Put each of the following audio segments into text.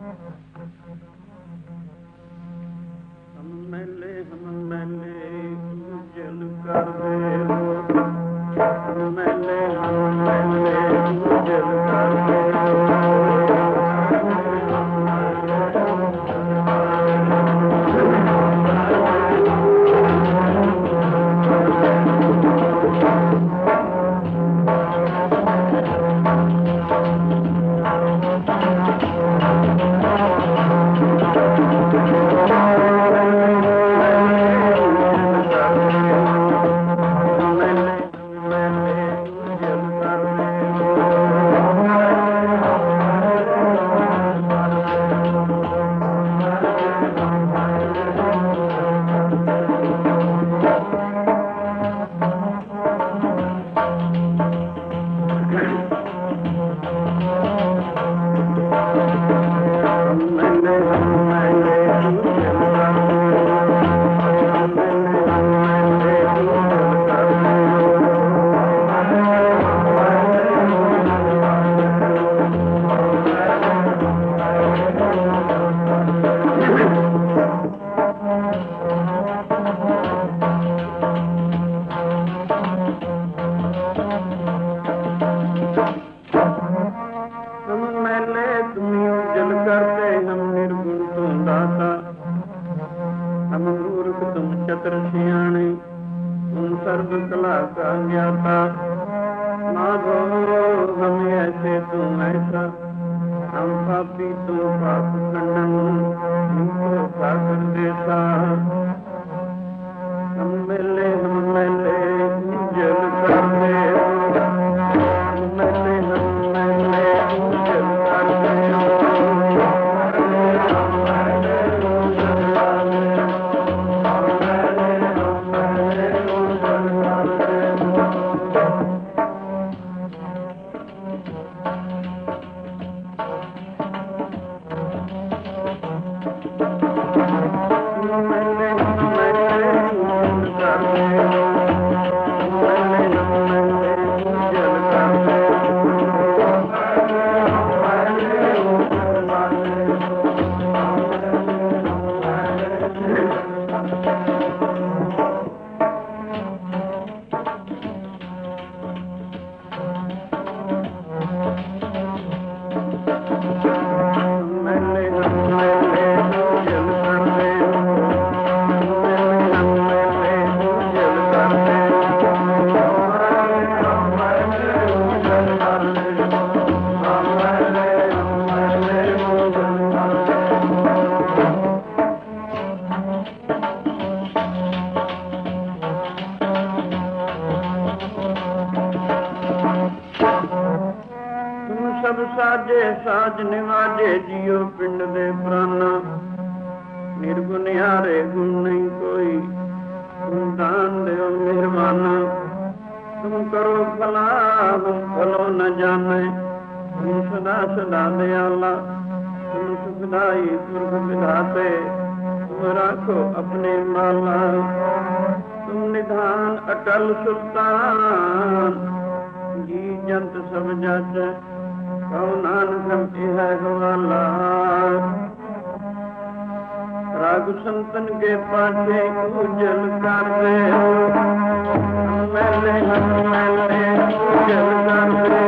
ਸਾਜ ਨਿਵਾਜੇ ਜੀਓ ਪਿੰਡ ਦੇ ਪ੍ਰਾਨਾ, ਨਿਰਗੁਨਿਆਰੇ ਗੁਣ ਨਹੀਂ ਕੋਈ, ਤੁਮ ਦਾਨ ਦਿਓ ਮਿਹਰਬਾਨਾ। ਤੁਮ ਕਰੋ ਭਲਾ ਹਮ ਭਲੋ ਨ ਜਾਣੈ, ਤੁਮ ਸਦਾ ਸਦਾ ਦਿਆਲਾ। ਤੁਮ ਸੁਖਦਾਈ ਸੁਰਗ ਵਿਧਾਤੇ, ਤੁਮ ਰਾਖੋ ਆਪਣੇ ਮਾਲਾ। ਤੁਮ ਨਿਧਾਨ ਅਟਲ ਸੁਲਤਾਨ, ਜੀ ਜੰਤ ਸਭ ਜਾਚੈ, ਕਉ ਨਾਨਕ ਇਹ ਹਵਾਲਾ। ਰਾਗ ਸੰਤਨ ਕੇ ਪਾਛੇ ਉਜਲ ਕਰਦੇ, ਮੈਲੇ ਮੈਲੇ ਉਜਲ ਕਰਦੇ।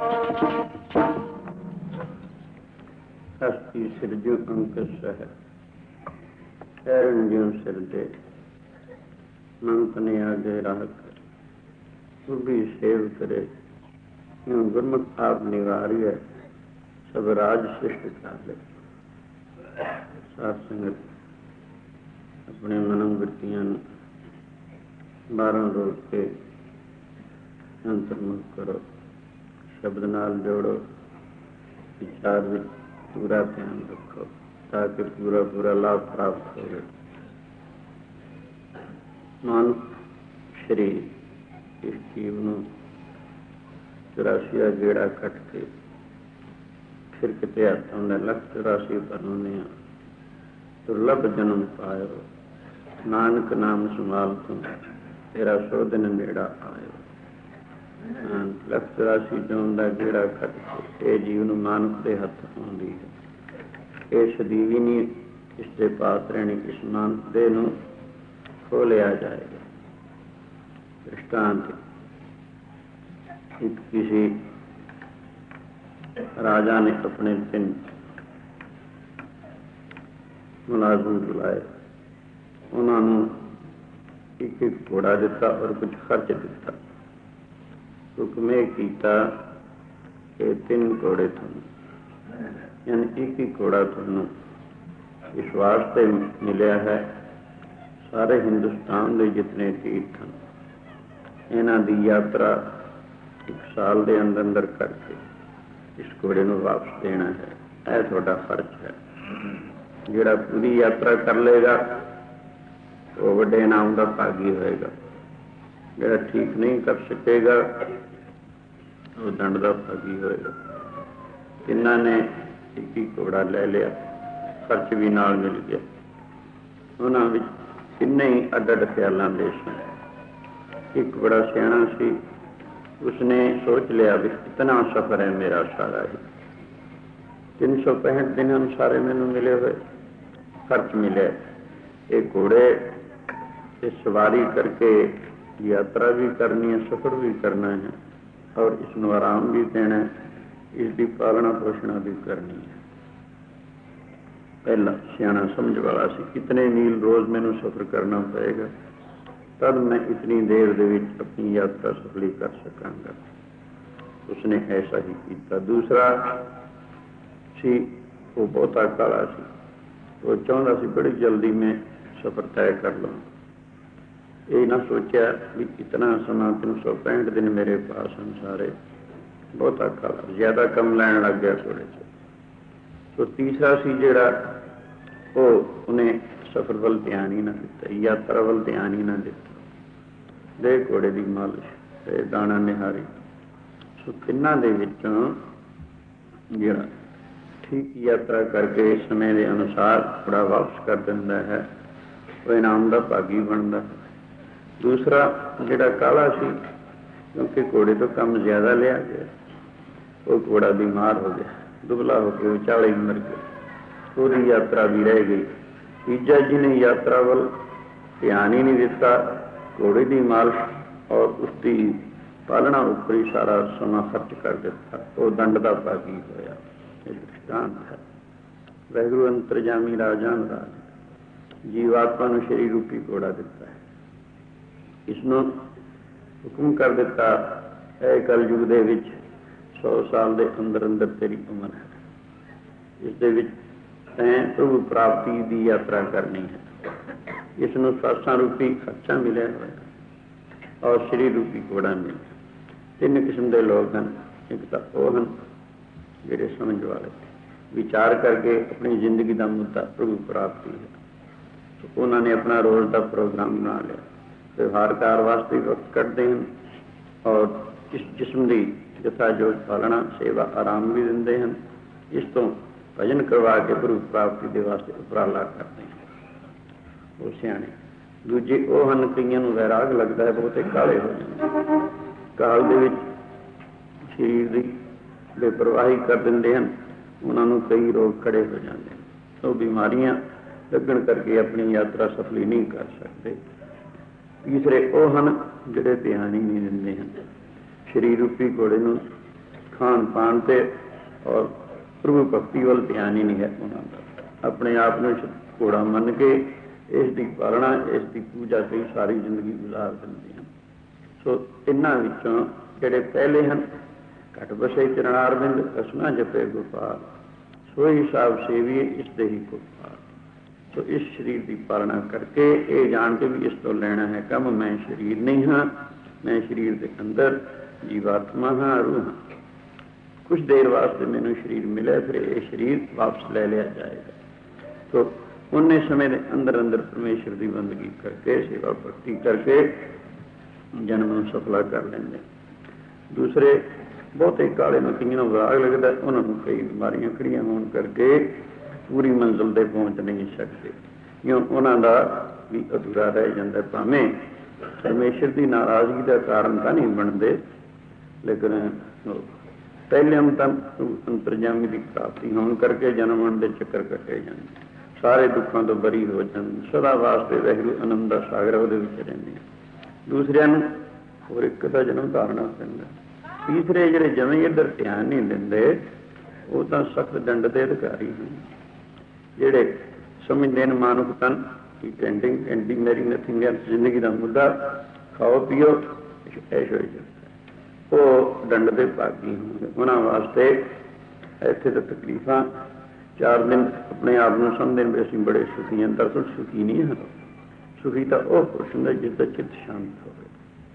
ਹਸਤੀ ਸਿਰਜੂ ਅੰਕ ਸਹਿ ਐਰਨ ਜਿਉ ਸਿਰ ਦੇ ਮੰਤ ਨੇ ਆਗੇ ਰਾਹ ਕਰ ਉਭੀ ਸੇਵ ਕਰੇ ਜਿਉ ਗੁਰਮੁਖ ਆਪ ਨਿਵਾਰੀਐ ਸਭ ਰਾਜ ਸ੍ਰਿਸ਼ਟ ਚਾਲੇ। ਸਾਧ ਸੰਗਤ ਆਪਣੇ ਮਨੋਂ ਵਰਤੀਆਂ ਨੂੰ 12 ਰੋਜ਼ ਕੇ ਅੰਤਰਮੁਖ ਕਰੋ, ਸ਼ਬਦ ਨਾਲ ਜੋੜੋ, ਵਿਚਾਰ ਵਿੱਚ ਪੂਰਾ ਧਿਆਨ ਰੱਖੋ ਤਾਂ ਕਿ ਪੂਰਾ ਲਾਭ ਪ੍ਰਾਪਤ ਹੋਵੇ। ਮਨ ਸਰੀਰ ਇਸ ਜੀਵ ਨੂੰ 84 ਗੇੜਾ ਕੱਟ ਕੇ ਫਿਰ ਕਿਤੇ ਹੱਥਾਂ ਦਾ 184 ਭਰਨੇ ਆ ਦੁਰਲਭ ਜਨਮ ਪਾਇਓ, ਨਾਨਕ ਨਾਮ ਸੰਭਾਲ ਤੋਂ ਤੇਰਾ 100 ਦਿਨ ਨੇੜਾ ਆਇਓ। 184 ਜਨਮ ਦਾ ਗੇੜਾ ਕੱਟ ਕੇ ਇਹ ਜੀਵ ਨੂੰ ਮਾਨਵ ਦੇ ਹੱਥ ਆਉਂਦੀ ਹੈ। ਇਹ ਸਦੀਵੀ ਨਹੀਂ ਇਸ ਦੇ ਪਾਸ ਰਹਿਣੀ, ਇਸ ਮਾਨਵ ਦੇ ਨੂੰ ਖੋ ਲਿਆ ਜਾਏਗਾ। ਦ੍ਰਿਸ਼ਟਾਂਤ ਇੱਕ ਕਿਸੇ ਰਾਜਾ ਨੇ ਆਪਣੇ 3 ਮੁਲਾਜ਼ਮ ਬੁਲਾਏ, ਉਹਨਾਂ ਨੂੰ ਇੱਕ ਘੋੜਾ ਦਿੱਤਾ ਔਰ ਕੁਝ ਖਰਚ ਦਿੱਤਾ। ਹੁਕਮ ਇਹ ਕੀਤਾ ਕਿ 3 ਘੋੜੇ ਤੁਹਾਨੂੰ, ਯਾਨੀ ਇੱਕ ਘੋੜਾ ਤੁਹਾਨੂੰ ਇਸ ਵਾਸਤੇ ਮਿਲਿਆ ਹੈ। ਸਾਰੇ ਹਿੰਦੁਸਤਾਨ ਦੇ ਜਿਤਨੇ ਤੀਰਥ ਹਨ ਇਹਨਾਂ ਦੀ ਯਾਤਰਾ 1 ਸਾਲ ਦੇ ਅੰਦਰ ਕਰਕੇ ਇਸ ਘੋੜੇ ਨੂੰ ਵਾਪਸ ਦੇਣਾ ਹੈ। ਇਹ ਤੁਹਾਡਾ ਫਰਜ਼ ਹੈ। ਜਿਹੜਾ ਪੂਰੀ ਯਾਤਰਾ ਕਰ ਲਏਗਾ ਉਹ ਵੱਡੇ ਇਨਾਮ ਦਾ ਭਾਗੀ ਹੋਏਗਾ। ਜਿਹੜਾ ਠੀਕ ਨਹੀਂ ਕਰ ਸਕੇਗਾ ਉਹ ਦੰਡ ਦਾ ਭਾਗੀ ਹੋਏਗਾ। ਇਹਨਾਂ ਨੇ ਇੱਕ ਘੋੜਾ ਲੈ ਲਿਆ, ਖਰਚ ਵੀ ਨਾਲ ਮਿਲ ਗਿਆ। ਉਹਨਾਂ ਵਿੱਚ ਕਿੰਨੇ ਹੀ ਅੱਡ ਖਿਆਲਾਂ ਦੇ ਸਨ। ਇੱਕ ਬੜਾ ਸਿਆਣਾ ਸੀ, ਉਸਨੇ ਸੋਚ ਲਿਆ ਵੀ ਇਤਨਾ ਸਫ਼ਰ ਹੈ ਮੇਰਾ ਸਾਰਾ ਹੀ, 365 ਦਿਨ ਅਨੁਸਾਰੇ ਮੈਨੂੰ ਮਿਲੇ ਹੋਏ, ਖਰਚ ਮਿਲਿਆ। ਇਹ ਘੋੜੇ ਤੇ ਸਵਾਰੀ ਕਰਕੇ ਯਾਤਰਾ ਵੀ ਕਰਨੀ ਹੈ, ਸਫ਼ਰ ਵੀ ਕਰਨਾ ਹੈ ਔਰ ਇਸ ਨੂੰ ਆਰਾਮ ਵੀ ਦੇਣਾ ਹੈ, ਇਸ ਦੀ ਪਾਲਣਾ ਪੋਸ਼ਣਾ ਵੀ ਕਰਨੀ ਹੈ। ਪਹਿਲਾ ਸਿਆਣਾ ਸਮਝ ਵਾਲਾ ਸੀ, ਕਿਤਨੇ ਮੀਲ ਰੋਜ਼ ਮੈਨੂੰ ਸਫ਼ਰ ਕਰਨਾ ਪਏਗਾ ਤਦ ਮੈਂ ਇਤਨੀ ਦੇਰ ਦੇ ਵਿੱਚ ਆਪਣੀ ਯਾਤਰਾ ਸਫਲੀ ਕਰ ਸਕਾਂਗਾ। ਉਸਨੇ ਐਸਾ ਹੀ ਕੀਤਾ। ਦੂਸਰਾ ਸੀ, ਉਹ ਬਹੁਤਾ ਕਾਲਾ ਸੀ, ਉਹ ਚਾਹੁੰਦਾ ਸੀ ਬੜੀ ਜਲਦੀ ਮੈਂ ਸਫ਼ਰ ਤੈਅ ਕਰ ਲਵਾਂ। ਇਹ ਨਾ ਸੋਚਿਆ ਵੀ ਇਤਨਾ ਸਮਾਂ 365 ਦਿਨ ਮੇਰੇ ਪਾਸ ਹਨ ਸਾਰੇ। ਬਹੁਤਾ ਕਾਲਾ, ਜ਼ਿਆਦਾ ਕੰਮ ਲੈਣ ਲੱਗ ਗਿਆ ਥੋੜ੍ਹੇ 'ਚ। ਸੋ ਤੀਸਰਾ ਸੀ ਜਿਹੜਾ ਉਹਨੇ ਸਫ਼ਰ ਵੱਲ ਧਿਆਨ ਹੀ ਨਾ ਦਿੱਤਾ, ਯਾਤਰਾ ਵੱਲ ਧਿਆਨ ਹੀ ਨਾ ਦਿੱਤਾ। ਦੇ ਘੋੜੇ ਦੀ ਮਾਲਿਸ਼ ਤੇ ਦਾਣਾ ਨਿਹਾਰੀ। ਸੋ ਤਿੰਨਾਂ ਦੇ ਵਿੱਚੋਂ ਜਿਹੜਾ ਠੀਕ ਯਾਤਰਾ ਕਰਕੇ ਸਮੇਂ ਦੇ ਅਨੁਸਾਰ ਘੋੜਾ ਵਾਪਸ ਕਰ ਦਿੰਦਾ ਹੈ ਉਹ ਇਨਾਮ ਦਾ ਭਾਗੀ ਬਣਦਾ। ਦੂਸਰਾ ਜਿਹੜਾ ਕਾਲਾ ਸੀ, ਕਿਉਂਕਿ ਘੋੜੇ ਤੋਂ ਕੰਮ ਜ਼ਿਆਦਾ ਲਿਆ ਗਿਆ, ਉਹ ਘੋੜਾ ਬਿਮਾਰ ਹੋ ਗਿਆ, ਦੁਬਲਾ ਹੋ ਕੇ ਵਿਚਾਲੇ ਮਰ ਗਿਆ, ਉਹਦੀ ਯਾਤਰਾ ਵੀ ਰਹਿ ਗਈ। ਤੀਜਾ ਜਿਹਨੇ ਯਾਤਰਾ ਵੱਲ ਧਿਆਨ ਹੀ ਨਹੀਂ ਦਿੱਤਾ, ਘੋੜੇ ਦੀ ਮਾਲਿਸ਼ ਔਰ ਉਸਦੀ ਪਾਲਣਾ ਉੱਪਰ ਹੀ ਸਾਰਾ ਸਮਾਂ ਖਰਚ ਕਰ ਦਿੱਤਾ, ਉਹ ਦੰਡ ਦਾ ਭਾਗੀ ਹੋਇਆ। ਇਹ ਦ੍ਰਿਸ਼ਟਾਂਤ ਹੈ। ਵਾਹਿਗੁਰੂ ਅੰਤਰਜਾਮੀ ਰਾਜਾਨ ਰਾਜ ਜੀਵਾਤਮਾ ਨੂੰ ਸਰੀਰ ਰੂਪੀ ਘੋੜਾ ਦਿੱਤਾ ਹੈ। ਇਸ ਨੂੰ ਹੁਕਮ ਕਰ ਦਿੱਤਾ, ਇਹ ਕਲਯੁਗ ਦੇ ਵਿੱਚ 100 ਸਾਲ ਦੇ ਅੰਦਰ ਤੇਰੀ ਉਮਰ ਹੈ। ਇਸ ਦੇ ਵਿੱਚ ਤੈਂ ਪ੍ਰਭੂ ਪ੍ਰਾਪਤੀ ਦੀ ਯਾਤਰਾ ਕਰਨੀ ਹੈ। ਇਸ ਨੂੰ ਸਾਸਾਂ ਰੂਪੀ ਖਰਚਾ ਮਿਲਿਆ ਹੋਇਆ ਔਰ ਸਰੀਰ ਰੂਪੀ ਘੋੜਾ ਮਿਲਿਆ। 3 ਕਿਸਮ ਦੇ ਲੋਕ ਹਨ। ਇੱਕ ਤਾਂ ਉਹ ਹਨ ਜਿਹੜੇ ਸਮਝ ਵਾਲੇ, ਵਿਚਾਰ ਕਰਕੇ ਆਪਣੀ ਜ਼ਿੰਦਗੀ ਦਾ ਮੁੱਦਾ ਪ੍ਰਭੂ ਪ੍ਰਾਪਤੀ ਹੈ। ਉਹਨਾਂ ਨੇ ਆਪਣਾ ਰੋਜ਼ ਦਾ ਪ੍ਰੋਗਰਾਮ ਬਣਾ ਲਿਆ, ਵਿਵਹਾਰ ਕਾਰ ਵਾਸਤੇ ਵਕਤ ਕੱਢਦੇ ਹਨ ਔਰ ਇਸ ਜਿਸਮ ਦੀ ਯਥਾ ਜੋ ਪਾਲਣਾ ਸੇਵਾ ਆਰਾਮ ਵੀ ਦਿੰਦੇ ਹਨ। ਇਸ ਤੋਂ ਭਜਨ ਕਰਵਾ ਕੇ ਪ੍ਰਭੂ ਪ੍ਰਾਪਤੀ ਦੇ ਵਾਸਤੇ ਉਪਰਾਲਾ ਕਰਦੇ ਹਨ। ਉਹ ਸਿਆਣੇ। ਦੂਜੇ ਉਹ ਹਨ, ਕਈਆਂ ਨੂੰ ਵੈਰਾਗ ਲੱਗਦਾ ਹੈ, ਬਹੁਤੇ ਕਾਲੇ ਹੋ ਜਾਂਦੇ, ਕਾਲ ਦੇ ਵਿੱਚ ਸਰੀਰ ਦੀ ਬੇਪਰਵਾਹੀ ਕਰ ਦਿੰਦੇ ਹਨ। ਉਹਨਾਂ ਨੂੰ ਕਈ ਰੋਗ ਖੜੇ ਹੋ ਜਾਂਦੇ ਹਨ। ਉਹ ਬਿਮਾਰੀਆਂ ਲੱਗਣ ਕਰਕੇ ਆਪਣੀ ਯਾਤਰਾ ਸਫਲੀ ਨਹੀਂ ਕਰ ਸਕਦੇ। ਤੀਸਰੇ ਉਹ ਹਨ ਜਿਹੜੇ ਧਿਆਨ ਹੀ ਨਹੀਂ ਦਿੰਦੇ ਹਨ, ਸਰੀਰ ਰੂਪੀ ਘੋੜੇ ਨੂੰ ਖਾਣ ਪਾਣ ਤੇ ਔਰ ਪ੍ਰਭੂ ਭਗਤੀ ਵੱਲ ਧਿਆਨ ਹੀ ਨਹੀਂ ਹੈ ਉਹਨਾਂ ਦਾ। ਆਪਣੇ ਆਪ ਨੂੰ ਘੋੜਾ ਮੰਨ ਕੇ ਇਸ ਦੀ ਪਾਲਣਾ, ਇਸ ਦੀ ਪੂਜਾ ਤੇ ਸਾਰੀ ਜ਼ਿੰਦਗੀ ਗੁਜ਼ਾਰ ਦਿੰਦੇ ਹਨ। ਸੋ ਇਹਨਾਂ ਵਿੱਚੋਂ ਜਿਹੜੇ ਪਹਿਲੇ ਹਨ, ਘਟ ਬਸੇ ਚਰਨਾਰਵਿੰਦ ਕਸਨਾ ਜਪੇ ਗੋਪਾਲ, ਸੋਈ ਸਾਹਿਬ ਸੇਵੀਏ ਇਸ ਦੇ ਹੀ ਗੋਪਾਲ। ਸੋ ਇਸ ਸਰੀਰ ਦੀ ਪਾਲਣਾ ਕਰਕੇ ਇਹ ਜਾਣ ਕੇ ਵੀ ਇਸ ਤੋਂ ਲੈਣਾ ਹੈ ਕੰਮ, ਮੈਂ ਸਰੀਰ ਨਹੀਂ ਹਾਂ, ਮੈਂ ਸਰੀਰ ਦੇ ਅੰਦਰ ਜੀਵਾਤਮਾ ਹਾਂ, ਰੂਹ ਹਾਂ। ਕੁਛ ਦੇਰ ਵਾਸਤੇ ਮੈਨੂੰ ਸਰੀਰ ਮਿਲਿਆ, ਫਿਰ ਇਹ ਸਰੀਰ ਵਾਪਸ ਲੈ ਲਿਆ ਜਾਏਗਾ। ਸੋ ਉਨੇ ਸਮੇਂ ਦੇ ਅੰਦਰ ਅੰਦਰ ਪਰਮੇਸ਼ਰ ਦੀ ਬੰਦਗੀ ਕਰਕੇ, ਸੇਵਾ ਭਗਤੀ ਕਰਕੇ ਜਨਮ ਨੂੰ ਸਫਲਾ ਕਰ ਲੈਂਦੇ। ਦੂਸਰੇ ਬਹੁਤੇ ਕਾਲੇ ਨੂੰ ਕਈਆਂ ਨੂੰ ਵਿਰਾਗ ਲੱਗਦਾ, ਉਹਨਾਂ ਨੂੰ ਕਈ ਬਿਮਾਰੀਆਂ ਖੜੀਆਂ ਹੋਣ ਕਰਕੇ ਪੂਰੀ ਮੰਜ਼ਿਲ ਤੇ ਪਹੁੰਚ ਨਹੀਂ ਸਕਦੇ, ਕਿਉਂ ਉਹਨਾਂ ਦਾ ਵੀ ਅਧੂਰਾ ਰਹਿ ਜਾਂਦਾ। ਭਾਵੇਂ ਪਰਮੇਸ਼ਰ ਦੀ ਨਾਰਾਜ਼ਗੀ ਦਾ ਕਾਰਨ ਤਾਂ ਨਹੀਂ ਬਣਦੇ, ਲੇਕਿਨ ਪਹਿਲੇ ਤਾਂ ਅੰਤਰਜਾਮੀ ਦੀ ਪ੍ਰਾਪਤੀ ਹੋਣ ਕਰਕੇ ਜਨਮ ਦੇ ਚੱਕਰ ਕੱਟੇ ਜਾਂਦੇ, ਸਾਰੇ ਦੁੱਖਾਂ ਤੋਂ ਬਰੀ ਹੋ ਜਾਂਦੇ, ਸਦਾ ਵਾਸਤੇ ਵਾਹਿਗੁਰੂ ਆਨੰਦ ਦਾ ਸਾਗਰ ਉਹਦੇ ਵਿੱਚ ਰਹਿੰਦੇ। ਦੂਸਰਿਆਂ ਨੂੰ ਹੋਰ ਇੱਕ ਦਾ ਜਨਮ ਧਾਰਨਾ ਪੈਂਦਾ। ਤੀਸਰੇ ਜਿਹੜੇ ਜਵੇਂ ਇੱਧਰ ਧਿਆਨ ਨਹੀਂ ਦਿੰਦੇ, ਉਹ ਤਾਂ ਸਖਤ ਦੰਡ ਦੇ ਅਧਿਕਾਰੀ ਹਨ। ਜਿਹੜੇ ਸਮਝਦੇ ਨੇ ਮਾਨੁਖ ਤਨ ਟੈਂਡਿੰਗ ਐਂਡੀ ਮੈਰੀ ਨਥਿੰਗ ਐਲਸ, ਜ਼ਿੰਦਗੀ ਦਾ ਮੁੱਦਾ ਖਾਓ ਪੀਓ ਐਸ਼ ਹੋਈ ਜਾਂਦਾ, ਉਹ ਦੰਡ ਦੇ ਭਾਗੀ ਹੋਣਗੇ। ਉਹਨਾਂ ਵਾਸਤੇ ਇੱਥੇ ਤਾਂ ਤਕਲੀਫਾਂ 4 ਦਿਨ ਆਪਣੇ ਆਪ ਨੂੰ ਸਮਝਦੇ ਵੀ ਅਸੀਂ ਬੜੇ ਸੁਖੀ ਹਾਂ। ਦਰਅਸਲ ਸੁਖੀ ਨਹੀਂ ਹਨ। ਸੁਖੀ ਤਾਂ ਉਹ ਪੁਰਸ਼ ਹੁੰਦਾ ਜਿਸ ਦਾ ਚਿੱਤ ਸ਼ਾਂਤ ਹੋਵੇ।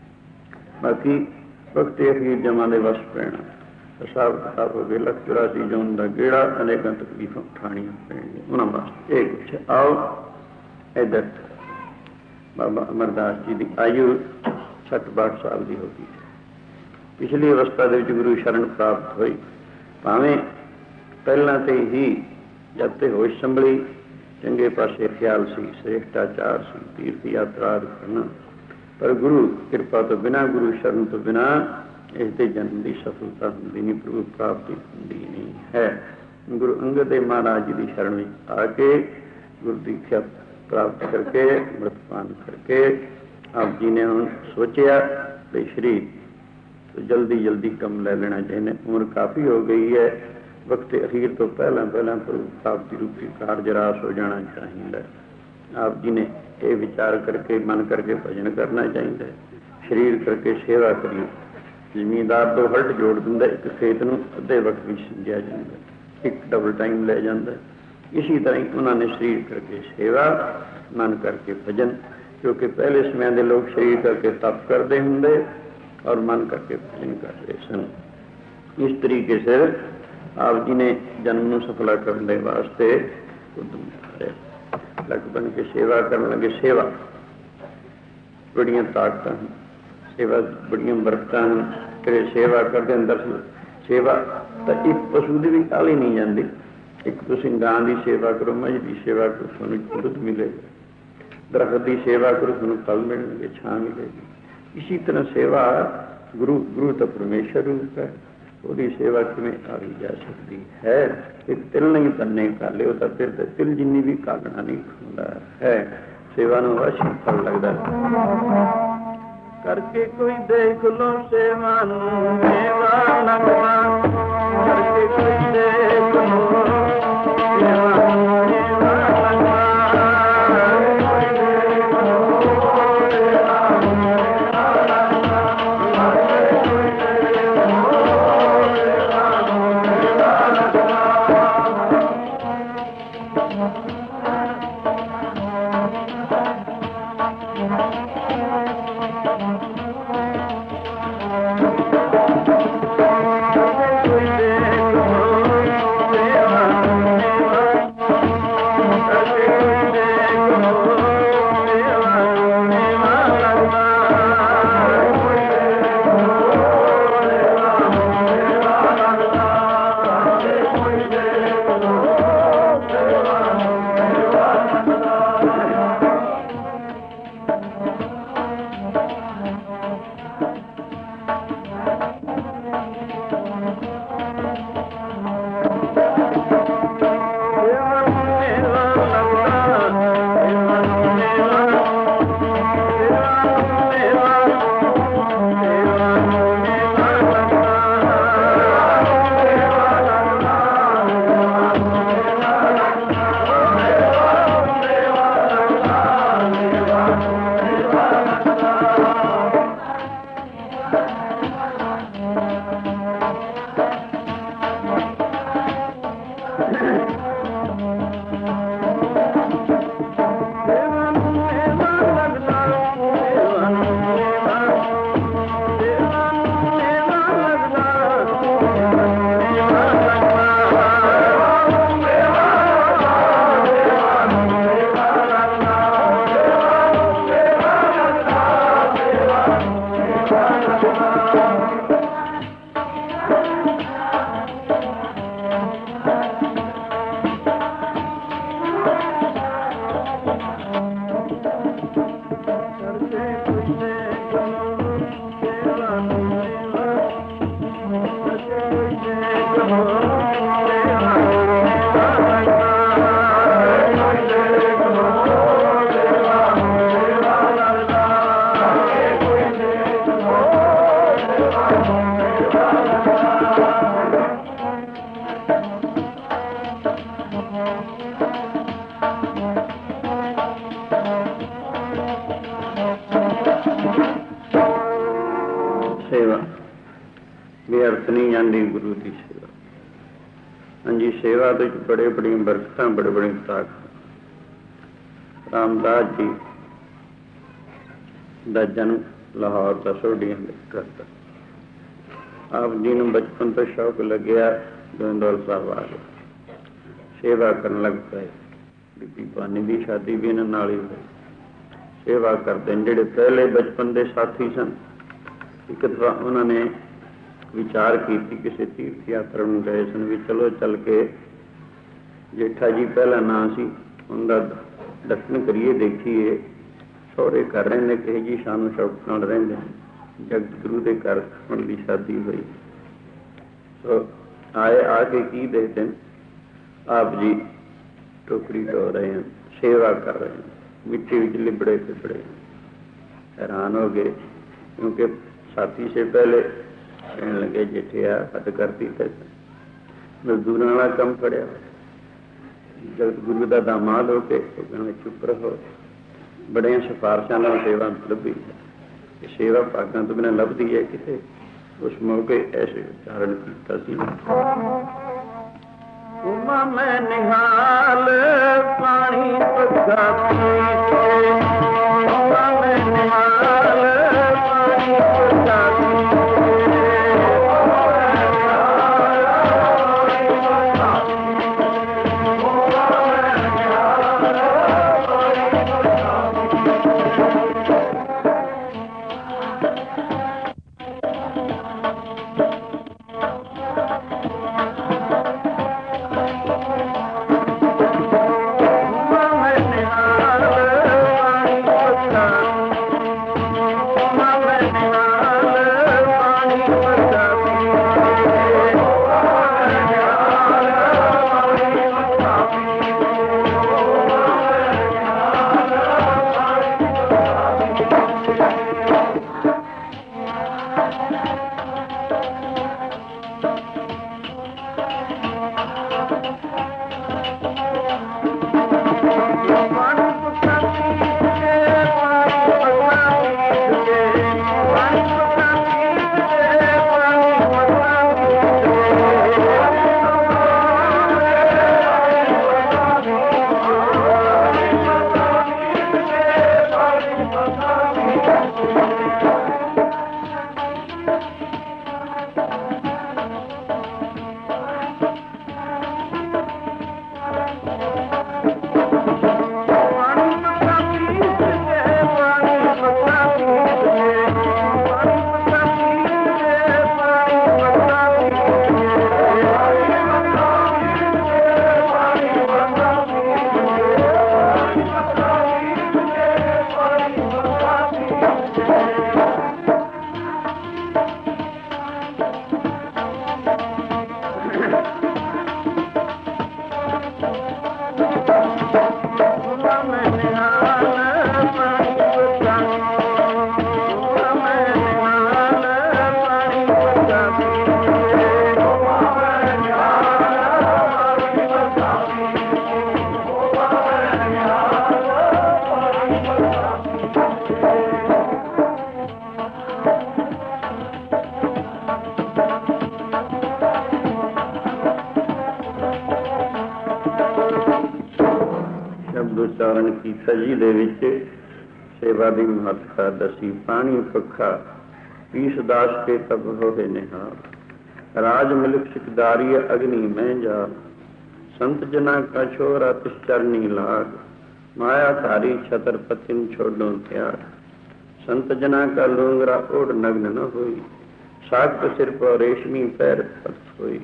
ਬਾਕੀ ਵਕਤ ਅਖੀਰ ਜਮਾਂ ਦੇ ਵਸ ਪੈਣਾ, ਹਿਸਾਬ ਕਿਤਾਬ ਹੋ ਗਏ, 184 ਜੂਨ ਦਾ ਗੇੜਾ, ਅਨੇਕਾਂ ਤਕਲੀਫਾਂ ਉਠਾਉਣੀਆਂ ਪੈਣਗੀਆਂ ਉਹਨਾਂ ਵਾਸਤੇ। ਇਹ ਕੁਛ ਆਓ ਇੱਧਰ ਬਾਬਾ ਅਮਰਦਾਸ ਜੀ ਦੀ ਆਯੂ 60-62 ਸਾਲ ਦੀ ਹੋ ਗਈ। ਪਿਛਲੀ ਅਵਸਥਾ ਦੇ ਵਿੱਚ ਗੁਰੂ ਸ਼ਰਨ ਪ੍ਰਾਪਤ ਹੋਈ, ਭਾਵੇਂ ਪਹਿਲਾਂ ਤੇ ਹੀ ਜਦ ਤੇ ਹੋਸ਼ ਸੰਭਲੀ, ਚੰਗੇ ਪਾਸੇ ਖਿਆਲ ਸੀ, ਸ੍ਰੇਸ਼ਟਾਚਾਰ ਸੀ, ਤੀਰਥ ਯਾਤਰਾ ਕਰਨਾ, ਪਰ ਗੁਰੂ ਕਿਰਪਾ ਤੋਂ ਬਿਨਾਂ, ਗੁਰੂ ਸ਼ਰਨ ਤੋਂ ਬਿਨਾਂ ਇਸ ਦੇ ਜਨਮ ਦੀ ਸਫਲਤਾ ਹੁੰਦੀ ਨਹੀਂ, ਪ੍ਰਭੂ ਪ੍ਰਾਪਤੀ ਹੁੰਦੀ ਨਹੀਂ ਹੈ। ਗੁਰੂ ਅੰਗਦ ਦੇਵ ਮਹਾਰਾਜ ਜੀ ਦੀ ਸ਼ਰਨ ਵਿੱਚ ਆ ਕੇ ਗੁਰੂ ਦੀਖਿਆ ਪ੍ਰਾਪਤ ਕਰਕੇ, ਅੰਮ੍ਰਿਤਪਾਨ ਕਰਕੇ ਆਪ ਜੀ ਨੇ ਹੁਣ ਸੋਚਿਆ ਵੀ ਸਰੀਰ ਤੋਂ ਜਲਦੀ ਕੰਮ ਲੈ ਲੈਣਾ ਚਾਹੀਦਾ, ਉਮਰ ਕਾਫੀ ਹੋ ਗਈ ਹੈ, ਵਕਤ ਅਖੀਰ ਤੋਂ ਪਹਿਲਾਂ ਪ੍ਰਭੂ ਪ੍ਰਾਪਤੀ ਰੂਪੀ ਕਾਰਜ ਰਾਸ ਹੋ ਜਾਣਾ ਚਾਹੀਦਾ। ਆਪ ਜੀ ਨੇ ਇਹ ਵਿਚਾਰ ਕਰਕੇ, ਮਨ ਕਰਕੇ ਭਜਨ ਕਰਨਾ ਚਾਹੀਦਾ, ਸਰੀਰ ਕਰਕੇ ਸੇਵਾ ਕਰੀਏ। ਜ਼ਿਮੀਂਦਾਰ 2 ਹਲਟ ਜੋੜ ਦਿੰਦਾ, ਇੱਕ ਖੇਤ ਨੂੰ ਅੱਧੇ ਵਕਤ ਵਿੱਚ ਸਿੰਜਿਆ ਜਾਂਦਾ, ਇੱਕ ਡਬਲ ਟਾਈਮ ਲੈ ਜਾਂਦਾ। ਇਸੀ ਤਰ੍ਹਾਂ ਹੀ ਉਹਨਾਂ ਨੇ ਸਰੀਰ ਕਰਕੇ ਸੇਵਾ, ਮਨ ਕਰਕੇ ਭਜਨ, ਕਿਉਂਕਿ ਪਹਿਲੇ ਸਮਿਆਂ ਦੇ ਲੋਕ ਸਰੀਰ ਕਰਕੇ ਤਪ ਕਰਦੇ ਹੁੰਦੇ ਔਰ ਮਨ ਕਰਕੇ ਭਜਨ ਕਰਦੇ ਸਨ। ਇਸ ਤਰੀਕੇ ਸਿਰ ਆਪ ਜੀ ਨੇ ਜਨਮ ਨੂੰ ਸਫਲਾ ਕਰਨ ਦੇ ਵਾਸਤੇ ਉਦਮ ਕਰਿਆ, ਲੱਗ ਬਣ ਕੇ ਸੇਵਾ ਕਰਨ ਲੱਗੇ। ਸੇਵਾ ਬੜੀਆਂ ਤਾਕਤਾਂ ਹਨ, ਸੇਵਾ ਬੜੀਆਂ ਬਰਕਤਾਂ ਹਨ। ਕਿਹੜੇ ਸੇਵਾ ਕਰਦੇ ਅੰਦਰ ਸੇਵਾ ਤਾਂ ਇੱਕ ਪਸ਼ੂ ਦੀ ਵੀ ਕਾਹਲੀ ਨਹੀਂ ਜਾਂਦੀ। ਇੱਕ ਤੁਸੀਂ ਗਾਂ ਦੀ ਸੇਵਾ ਕਰੋ, ਮੱਝ ਦੀ ਸੇਵਾ ਕਰੋ, ਤੁਹਾਨੂੰ ਦੁੱਧ ਮਿਲੇਗਾ। ਦਰਖਤ ਦੀ ਸੇਵਾ ਕਰੋ, ਤੁਹਾਨੂੰ ਫਲ ਮਿਲਣਗੇ, ਛਾਂ ਮਿਲੇਗੀ। ਇਸੀ ਤਰ੍ਹਾਂ ਸੇਵਾ ਗੁਰੂ ਤਾਂ ਪਰਮੇਸ਼ਰ ਰੂਪ ਹੈ, ਉਹਦੀ ਸੇਵਾ ਕਿਵੇਂ ਆਈ ਜਾ ਸਕਦੀ ਹੈ। ਇੱਕ ਤਿਲ ਨਹੀਂ ਤੰਨੇ ਕਾਲੇ, ਉਹ ਤਾਂ ਫਿਰ ਤਿਲ ਜਿੰਨੀ ਵੀ ਕਾਲਣਾ ਨਹੀਂ ਹੁੰਦਾ ਹੈ। ਸੇਵਾ ਨੂੰ ਅਵශ්‍ය ਫਲ ਲੱਗਦਾ ਕਰਕੇ ਕੋਈ ਦੇਖ ਲੋ ਸੇਵਾ ਨੂੰ, ਮੇਰਾ ਨਗਵਾ ਕਰਕੇ ਕੋਈ ਦੇਖ ਲੋ ਸੇਵਾ ਨੂੰ, ਮੇਰਾ ਨਗਵਾ ਵਿਅਰਥ ਨਹੀਂ ਜਾਂਦੀ ਗੁਰੂ ਦੀ ਸੇਵਾ। ਹਾਂਜੀ, ਸੇਵਾ ਦੇ ਵਿੱਚ ਬੜੇ ਬੜੀਆਂ ਬਰਕਤਾਂ, ਬੜੇ ਬੜੀ ਤਾਕਤ। ਰਾਮਦਾਸ ਜੀ ਦਾ ਜਨਮ ਲਾਹੌਰ ਦਾ ਸੋਢੀਆਂ ਵਿੱਚ ਕਰਤਾ। ਆਪ ਜੀ ਨੂੰ ਬਚਪਨ ਤੋਂ ਸ਼ੌਕ ਲੱਗਿਆ, ਗੋਇੰਦਵਾਲ ਸਾਹਿਬ ਆ ਗਏ, ਸੇਵਾ ਕਰਨ ਲੱਗ ਪਏ। ਬੀਬੀ ਭਾਨੀ ਦੀ ਸ਼ਾਦੀ ਵੀ ਇਹਨਾਂ ਨਾਲ ਹੀ ਹੋਈ। ਸੇਵਾ ਕਰਦੇ ਨੇ ਜਿਹੜੇ ਪਹਿਲੇ ਬਚਪਨ ਦੇ ਸਾਥੀ ਸਨ। ਇੱਕ ਦਫਾ ਉਹਨਾਂ ਨੇ ਵਿਚਾਰ ਕੀਤੀ, ਕਿਸੇ ਤੀਰਥ ਯਾਤਰਾ ਨੂੰ ਗਏ ਸਨ, ਵੀ ਚਲੋ ਚੱਲ ਕੇ ਜੇਠਾ ਜੀ ਪਹਿਲਾ ਨਾਂ ਸੀ, ਉਹਦਾ ਦਰਸ਼ਨ ਕਰੀਏ, ਦੇਖੀਏ ਸਹੁਰੇ ਕਰ ਰਹੇ ਨੇ ਕਿ ਜੀ ਸਾਨੂੰ ਸ਼ੌਕ ਨਾਲ ਰਹਿੰਦੇ ਨੇ। ਜਗਤ ਗੁਰੂ ਦੇ ਘਰ ਉਹਨਾਂ ਦੀ ਸ਼ਾਦੀ ਹੋਈ। ਸੋ ਆਏ, ਆ ਕੇ ਕੀ ਦੇਖਦੇ ਨੇ, ਆਪ ਜੀ ਟੋਕਰੀ ਢੋ ਰਹੇ ਹਨ, ਸੇਵਾ ਕਰ ਰਹੇ ਹਨ, ਮਿੱਟੀ ਵਿੱਚ ਲਿਬੜੇ ਫਿਬੜੇ। हैरान हो गए, क्योंकि साथी से पहले कहने लगे जेठिया हद करती थे, मजदूर वाला कम फड़िया। जगत गुरु का दामाद हो के तो कहना चुप रहो, बड़े सिफारिशों नाल सेवा लभी है, सेवा भागों तो बिना लभदी है किते। उस मौके ऐसे उच्चारण किया, उमा मैं निहाल पानी पक्का ਉਚਾਰਨ ਕੀਤਾ। ਜਿਹਦੇ ਵਿੱਚ ਸੇਵਾ ਦੀ ਮਹੱਤਤਾ ਦੱਸੀ। ਪਾਣੀ ਪੱਖਾ ਪੀਸ ਦਾਸ ਕੇ ਤਬ ਹੋਵੇ ਨਿਹਾਲ, ਰਾਜ ਮਿਲਕ ਸਿਕਦਾਰੀ ਅਗਨੀ ਮੈਂ ਜਾ, ਸੰਤ ਜਨਾ ਕਾ ਛੋਰਾ ਤਿਸ ਚਰਨੀ ਲਾਗ, ਮਾਇਆ ਧਾਰੀ ਛਤਰਪतिन छोड़ो त्याग, संत जना का लूंगरा ओढ़ नग्न न होई, सागत सिर पर रेशमी पैर पत होई,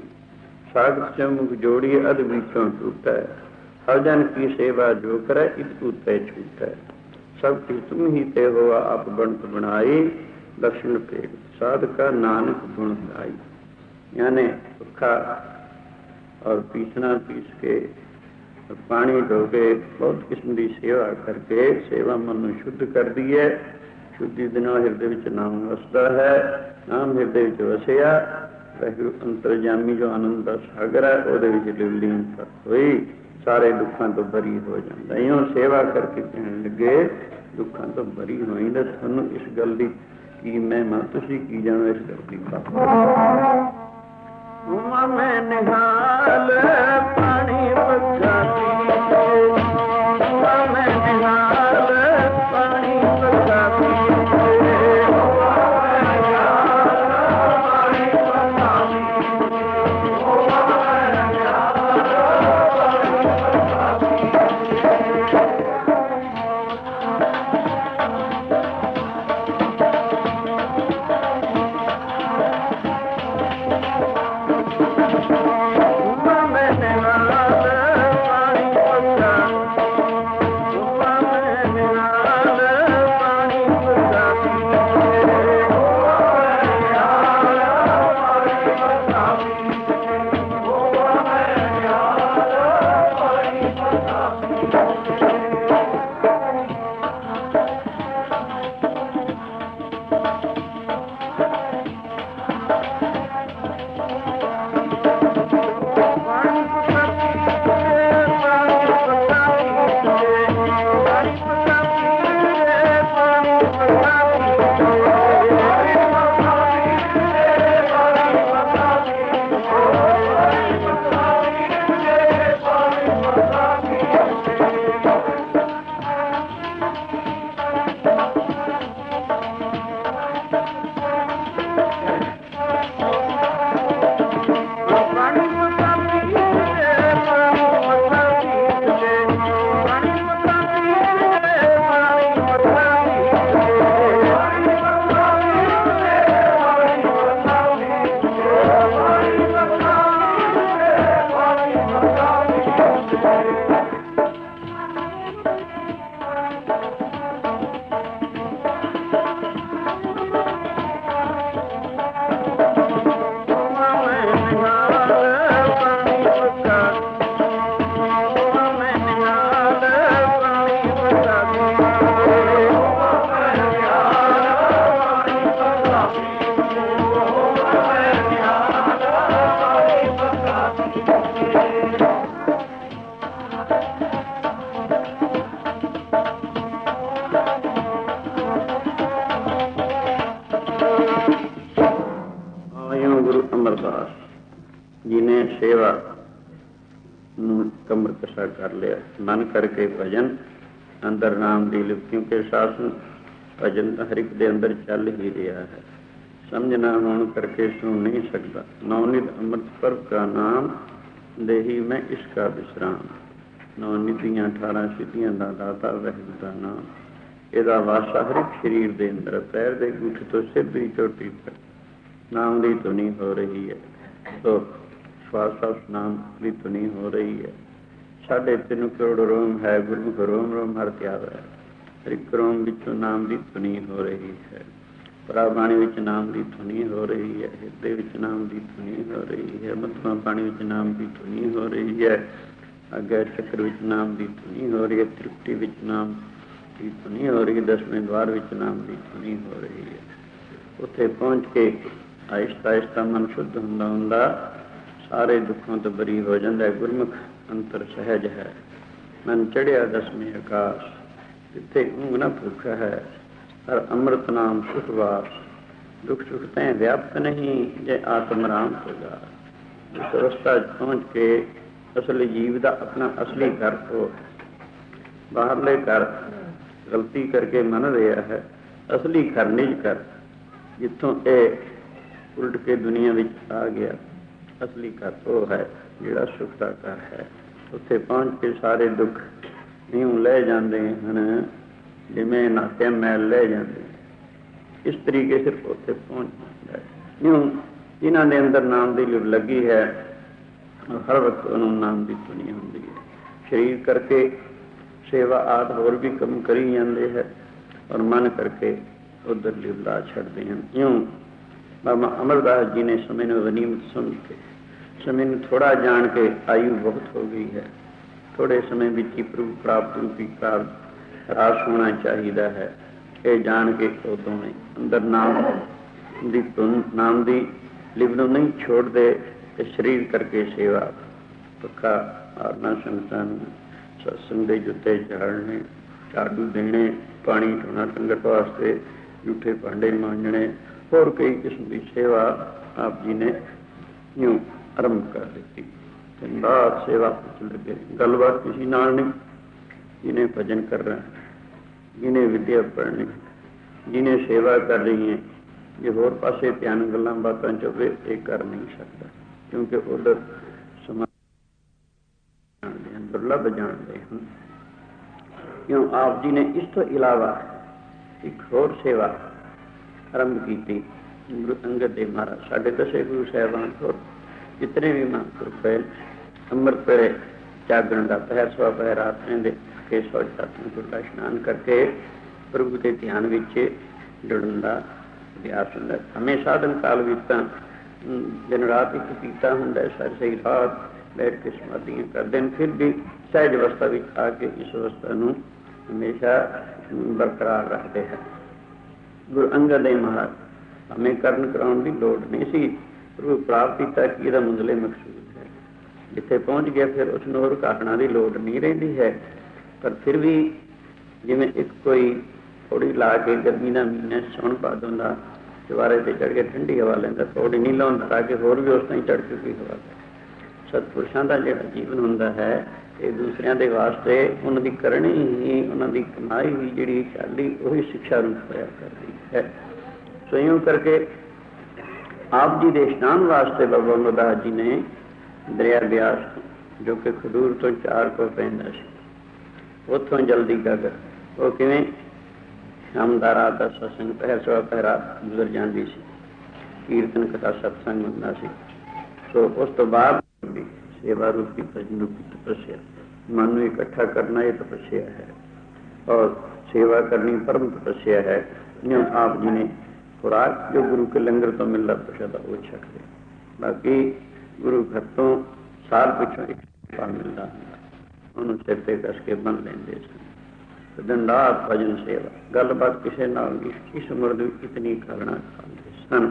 सागत चमुख जोड़ी अध बीचों टूटा, हर जन की सेवा जो करे इतू तय छूटा, सब कुछ तुम ही ते हुआ आप बनत बनाई, दर्शन पेट साध का नानक गुण गाई। यानी सूखा और पीसना, पीस के और पानी धो के बहुत किस्म की सेवा करके सेवा मन ਨੂੰ शुद्ध करती है। शुद्धि ਦੇ ਨਾਲ ਹਿਰਦੇ ਵਿੱਚ ਨਾਮ ਵਸਦਾ ਹੈ। ਨਾਮ ਹਿਰਦੇ ਵਿੱਚ ਵਸਿਆ, ਵਾਹਿਗੁਰੂ ਅੰਤਰਜਾਮੀ ਜੋ ਆਨੰਦ ਦਾ ਸਾਗਰ ਹੈ ਉਹਦੇ ਵਿੱਚ ਲੀਨ ਹੋਈ, ਸਾਰੇ ਦੁੱਖਾਂ ਤੋਂ ਬਰੀ ਹੋ ਜਾਂਦਾ। ਇਉਂ ਸੇਵਾ ਕਰਕੇ ਕਹਿਣ ਲੱਗੇ ਦੁੱਖਾਂ ਤੋਂ ਬਰੀ ਹੋਈ। ਤਾਂ ਤੁਹਾਨੂੰ ਇਸ ਗੱਲ ਦੀ ਕੀ ਮਹਿਮਾ, ਤੁਸੀਂ ਕੀ ਜਾਣੋ ਇਸ ਗੱਲ ਦੀ ਬਾਤ। ਮੈਂ ਨਿਹਾਲ ਪਾਣੀ ਪੱਕਾ ਮੈਂ ਨਿਹਾਲ ਪਾਣੀ ਪੱਕਾ कर लिया मन करके भजन अंदर नाम दी लिप, क्योंकि शासन भजन तो हर एक दे अंदर चल ही रहा है। समझना होने करके सुन नहीं सकता। नवनित अमृत पर्व का नाम देही में इसका विश्राम। नवनितियां 18 सिद्धियां का दाता वाहिगुरू का नाम। ਇਹਦਾ ਵਾਸਾ ਹਰ ਇੱਕ ਸਰੀਰ ਦੇ ਅੰਦਰ, ਪੈਰ ਦੇ ਅੰਗੂਠੇ ਤੋਂ ਸਿਰ ਦੀ ਚੋਟੀ ਤੱਕ ਨਾਮ ਦੀ ਧੁਨੀ ਹੋ ਰਹੀ ਹੈ। ਸੋ ਸਵਾਸ ਨਾਮ ਦੀ ਧੁਨੀ ਹੋ ਰਹੀ ਹੈ। 3.5 ਕਰੋੜ ਰੋਮ ਹੈ, ਗੁਰਮੁਖ ਰੋਮ ਰੋਮ ਹਰ ਧਿਆਵੈ। ਹਰ ਇੱਕ ਰੋਮ ਵਿੱਚੋਂ ਨਾਮ ਦੀ ਧੁਨੀ ਹੋ ਰਹੀ ਹੈ। ਪਰਾਬਾਣੀ ਵਿੱਚ ਨਾਮ ਦੀ ਧੁਨੀ ਹੋ ਰਹੀ ਹੈ। ਹਿਰਦੇ ਵਿੱਚ ਨਾਮ ਦੀ ਧੁਨੀ ਹੋ ਰਹੀ ਹੈ। ਮੱਧਮਾ ਪਾਣੀ ਵਿੱਚ ਨਾਮ ਦੀ ਧੁਨੀ ਹੋ ਰਹੀ ਹੈ। ਅੱਗੇ ਚੱਕਰ ਵਿੱਚ ਨਾਮ ਦੀ ਧੁਨੀ ਹੋ ਰਹੀ ਹੈ। ਤ੍ਰਿਪਟੀ ਵਿੱਚ ਨਾਮ ਦੀ ਧੁਨੀ ਹੋ ਰਹੀ ਹੈ। 10ਵੇਂ ਦਵਾਰ ਵਿੱਚ ਨਾਮ ਦੀ ਧੁਨੀ ਹੋ ਰਹੀ ਹੈ। ਉੱਥੇ ਪਹੁੰਚ ਕੇ ਆਹਿਸਤਾ ਆਹਿਸਤਾ ਮਨ ਸ਼ੁੱਧ ਹੁੰਦਾ ਹੁੰਦਾ ਸਾਰੇ ਦੁੱਖਾਂ ਤੋਂ ਬਰੀ ਹੋ ਜਾਂਦਾ। ਗੁਰਮੁਖ ਅੰਤਰ ਸਹਿਜ ਹੈ। ਮਨ ਚੜਿਆ 10ਵੇਂ ਆਕਾਸ਼, ਜਿੱਥੇ ਊਂਘ ਨਾ ਭੁੱਖ ਹੈ। ਹਰ ਅੰਮ੍ਰਿਤ ਨਾਮ ਸੁਖਵਾਸ, ਦੁੱਖ ਸੁਖ ਤੈਂ ਵਿਆਪਤ ਨਹੀਂ, ਜੇ ਆਤਮ ਰਾਮ ਹੋਗਾ। ਇਸ ਅਵਸਥਾ 'ਚ ਪਹੁੰਚ ਕੇ ਅਸਲੀ ਜੀਵ ਦਾ ਆਪਣਾ ਅਸਲੀ ਘਰ ਹੋ। ਬਾਹਰਲੇ ਘਰ ਗਲਤੀ ਕਰਕੇ ਮੰਨ ਰਿਹਾ ਹੈ। ਅਸਲੀ ਘਰ ਨਿਜ ਘਰ, ਜਿੱਥੋਂ ਇਹ ਉਲਟ ਕੇ ਦੁਨੀਆ ਵਿੱਚ ਆ ਗਿਆ। ਅਸਲੀ ਘਰ ਉਹ ਹੈ ਜਿਹੜਾ ਸੁੱਖ ਦਾ ਘਰ ਹੈ। ਉੱਥੇ ਪਹੁੰਚ ਕੇ ਸਾਰੇ ਦੁੱਖ ਇਉਂ ਲੈ ਜਾਂਦੇ ਹਨ ਜਿਵੇਂ ਨਾਤੇ ਮੈਲ ਲੈ ਜਾਂਦੇ। ਇਸ ਤਰੀਕੇ ਸਿਰਫ ਉੱਥੇ ਪਹੁੰਚ ਜਾਂਦਾ ਹੈ। ਇਉਂ ਜਿਨ੍ਹਾਂ ਦੇ ਅੰਦਰ ਨਾਮ ਦੀ ਲਿਵ ਲੱਗੀ ਹੈ, ਹਰ ਵਕਤ ਉਹਨੂੰ ਨਾਮ ਦੀ ਧੁਨੀ ਹੁੰਦੀ ਹੈ। ਸਰੀਰ ਕਰਕੇ ਸੇਵਾ ਆਦਿ ਹੋਰ ਵੀ ਕੰਮ ਕਰੀ ਜਾਂਦੇ ਹੈ, ਔਰ ਮਨ ਕਰਕੇ ਉੱਧਰ ਲਿਵ ਲਾ ਛੱਡਦੇ ਹਨ। ਇਉਂ ਬਾਬਾ ਅਮਰਦਾਸ ਜੀ ਨੇ ਸਮੇਂ ਨੂੰ ਗਨੀਮਤ ਸਮਝ ਕੇ, ਸਮੇਂ ਨੂੰ ਥੋੜ੍ਹਾ ਜਾਣ ਕੇ, ਆਯੂ ਬਹੁਤ ਹੋ ਗਈ ਹੈ, ਥੋੜ੍ਹੇ ਸਮੇਂ ਵਿੱਚ ਹੀ ਪ੍ਰਭੂ ਪ੍ਰਾਪਤ ਰੂਪੀ ਕਾਲ ਰਾਸ ਹੋਣਾ ਚਾਹੀਦਾ ਹੈ, ਇਹ ਜਾਣ ਕੇ ਉਹ ਦੋਵੇਂ ਅੰਦਰ ਨਾਮ ਦੀ ਧੁਨ, ਨਾਮ ਦੀ ਲਿਵ ਨੂੰ ਨਹੀਂ ਛੋੜਦੇ ਤੇ ਸਰੀਰ ਕਰਕੇ ਸੇਵਾ, ਪੱਖਾ ਆਰਨਾ, ਸੰਗਤਾਂ ਨੂੰ ਸਤਸੰਗ ਦੇ ਜੁੱਤੇ ਚਾੜਨੇ, ਝਾੜੂ ਦੇਣੇ, ਪਾਣੀ ਢੋਣਾ ਸੰਗਤ ਵਾਸਤੇ, ਝੂਠੇ ਭਾਂਡੇ ਮਾਂਜਣੇ, ਹੋਰ ਕਈ ਕਿਸਮ ਦੀ ਸੇਵਾ ਆਪ ਜੀ ਨੇ ਇਉਂ ਆਰੰਭ ਕਰ ਦਿੱਤੀ। ਰਾਤ ਸੇਵਾ ਵਿੱਚ ਲੱਗੇ, ਗੱਲਬਾਤ ਕਿਸੇ ਨਾਲ ਨਹੀਂ। ਜਿਹਨੇ ਭਜਨ ਕਰਨਾ, ਜਿਹਨੇ ਵਿਦਿਆ ਪੜ੍ਹਨੀ, ਜਿਹਨੇ ਸੇਵਾ ਕਰ ਰਹੀ ਹੈ, ਜੇ ਹੋਰ ਪਾਸੇ ਧਿਆਨ ਗੱਲਾਂ ਬਾਤਾਂ ਚ ਹੋਵੇ ਇਹ ਕਰ ਨਹੀਂ ਸਕਦਾ, ਕਿਉਂਕਿ ਉਧਰ ਸਮਾਂ ਜਾਣਦੇ ਹਨ, ਦੁਰਲਭ ਜਾਣਦੇ ਹਨ। ਕਿਉਂ ਆਪ ਜੀ ਨੇ ਇਸ ਤੋਂ ਇਲਾਵਾ ਇੱਕ ਹੋਰ ਸੇਵਾ ਆਰੰਭ ਕੀਤੀ। ਗੁਰੂ ਅੰਗਦ ਦੇਵ ਮਹਾਰਾਜ, ਸਾਡੇ ਦਸੇ ਗੁਰੂ ਸਾਹਿਬਾਨ ਹੋਰ ਜਿਤਨੇ ਵੀ ਮਹਾਂਪੁਰਖ ਹੋਏ, ਅੰਮ੍ਰਿਤ ਵੇਲੇ ਜਾਗਣ ਦਾ ਪਹਿਰ ਸਵਾ ਪਹਿਰ ਰਾਤ ਰਹਿੰਦੇ ਕੇ ਸੌਚ ਦਾ ਇਸ਼ਨਾਨ ਕਰਕੇ ਪ੍ਰਭੂ ਦੇ ਧਿਆਨ ਵਿੱਚ ਜੁੜਨ ਦਾ ਅਭਿਆਸ ਹੁੰਦਾ। ਹਮੇ ਸਾਧਨ ਕਾਲ ਵਿੱਚ ਤਾਂ ਦਿਨ ਰਾਤ ਇੱਕ ਕੀਤਾ ਹੁੰਦਾ, ਸਹੀ ਰਾਤ ਬੈਠ ਕੇ ਸਮਾਧੀਆਂ ਕਰਦੇ ਨੇ, ਫਿਰ ਵੀ ਸਹਿਜ ਅਵਸਥਾ ਵਿੱਚ ਆ ਕੇ ਇਸ ਅਵਸਥਾ ਨੂੰ ਹਮੇਸ਼ਾ ਬਰਕਰਾਰ ਰੱਖਦੇ ਹਨ। ਗੁਰੂ ਅੰਗਦ ਦੇਵ ਮਹਾਰਾਜ ਹਮੇ ਕਰਨ ਕਰਾਉਣ ਦੀ ਲੋੜ ਨਹੀਂ ਸੀ, ਪ੍ਰਭੂ ਪ੍ਰਾਪਤ ਕੀਤਾ ਕਿ ਇਹਦਾ ਮੁੱਢਲੇ ਮਕਸੂਦ ਹੈ। ਜਿੱਥੇ ਪਹੁੰਚ ਗਿਆ ਫਿਰ ਉਸ ਨੂੰ ਹੋਰ ਕਾਟਣਾ ਦੀ ਲੋੜ ਨਹੀਂ ਰਹਿੰਦੀ ਹੈ। ਪਰ ਫਿਰ ਵੀ ਜਿਵੇਂ ਇੱਕ ਕੋਈ ਪੌੜੀ ਲਾ ਕੇ ਗਰਮੀ ਦਾ ਮਹੀਨਾ ਸੌਣ ਭਾਦੋਂ ਦਾ ਚੁਬਾਰੇ ਤੇ ਚੜ੍ਹ ਕੇ ਠੰਡੀ ਹਵਾ ਲੈਂਦਾ, ਪੌੜੀ ਨਹੀਂ ਲਾਉਂਦਾ ਤਾਂ ਕਿ ਹੋਰ ਵੀ ਉਸ ਤਰ੍ਹਾਂ ਹੀ ਚੜ੍ਹ ਚੁੱਕੀ ਹਵਾ ਲੈ। ਸਤਿਪੁਰਸ਼ਾਂ ਦਾ ਜਿਹੜਾ ਜੀਵਨ ਹੁੰਦਾ ਹੈ ਇਹ ਦੂਸਰਿਆਂ ਦੇ ਵਾਸਤੇ ਉਹਨਾਂ ਦੀ ਕਰਨੀ ਹੀ, ਉਹਨਾਂ ਦੀ ਕਮਾਈ ਵੀ ਜਿਹੜੀ ਚਾਲੀ ਉਹੀ ਸਿੱਖਿਆ ਰੂਪ ਹੋਇਆ ਕਰਦੀ ਹੈ। ਸੋ ਇਉਂ ਕਰਕੇ ਆਪ ਜੀ ਦੇ ਇਸ਼ਨਾਨ ਵਾਸਤੇ ਬਾਬਾ ਅਮਰਦਾਸ ਜੀ ਨੇ ਦਰਿਆ ਬਿਆਸ, ਜੋ ਕਿ ਖਡੂਰ ਤੋਂ 4 ਕੋ ਪੈਂਦਾ ਸੀ, ਉੱਥੋਂ ਜਲਦੀ ਗਾਗਰ, ਉਹ ਕਿਵੇਂ ਸ਼ਾਮ ਦਾ ਰਾਤ ਦਾ ਸਤਸੰਗ ਪਹਿਰ ਸਵਾ ਪਹਿਰਾ ਗੁਜ਼ਰ ਜਾਂਦੀ ਸੀ, ਕੀਰਤਨ ਕਥਾ ਸਤਸੰਗ ਹੁੰਦਾ ਸੀ। ਸੋ ਉਸ ਤੋਂ ਬਾਅਦ ਸੇਵਾ ਰੂਪੀ ਭਜਨ ਰੂਪੀ ਤਪੱਸਿਆ, ਮਨ ਨੂੰ ਇਕੱਠਾ ਕਰਨਾ ਇਹ ਤਪੱਸਿਆ ਹੈ, ਔਰ ਸੇਵਾ ਕਰਨੀ ਪਰਮ ਤਪੱਸਿਆ ਹੈ। ਆਪ ਜੀ ਨੇ ਖੁਰਾਕ ਜੋ ਗੁਰੂ ਕੇ ਲੰਗਰ ਤੋਂ ਮਿਲਦਾ ਪ੍ਰਸ਼ਾਦਾ ਉਹ ਛਕਦੇ, ਬਾਕੀ ਗੁਰੂ ਘਰ ਤੋਂ ਸਾਲ ਪਿੱਛੋਂ ਇੱਕ ਪਾ ਮਿਲਦਾ ਹੁੰਦਾ, ਉਹਨੂੰ ਸਿਰ ਤੇ ਕੱਸ ਕੇ ਬੰਨ ਲੈਂਦੇ ਸਨ। ਦਿਨ ਰਾਤ ਭਜਨ ਸੇਵਾ, ਗੱਲਬਾਤ ਕਿਸੇ ਨਾਲ ਨਹੀਂ, ਇਸ ਉਮਰ ਦੀ ਇਤਨੀ ਕਰਨਾ ਚਾਹੁੰਦੇ ਸਨ।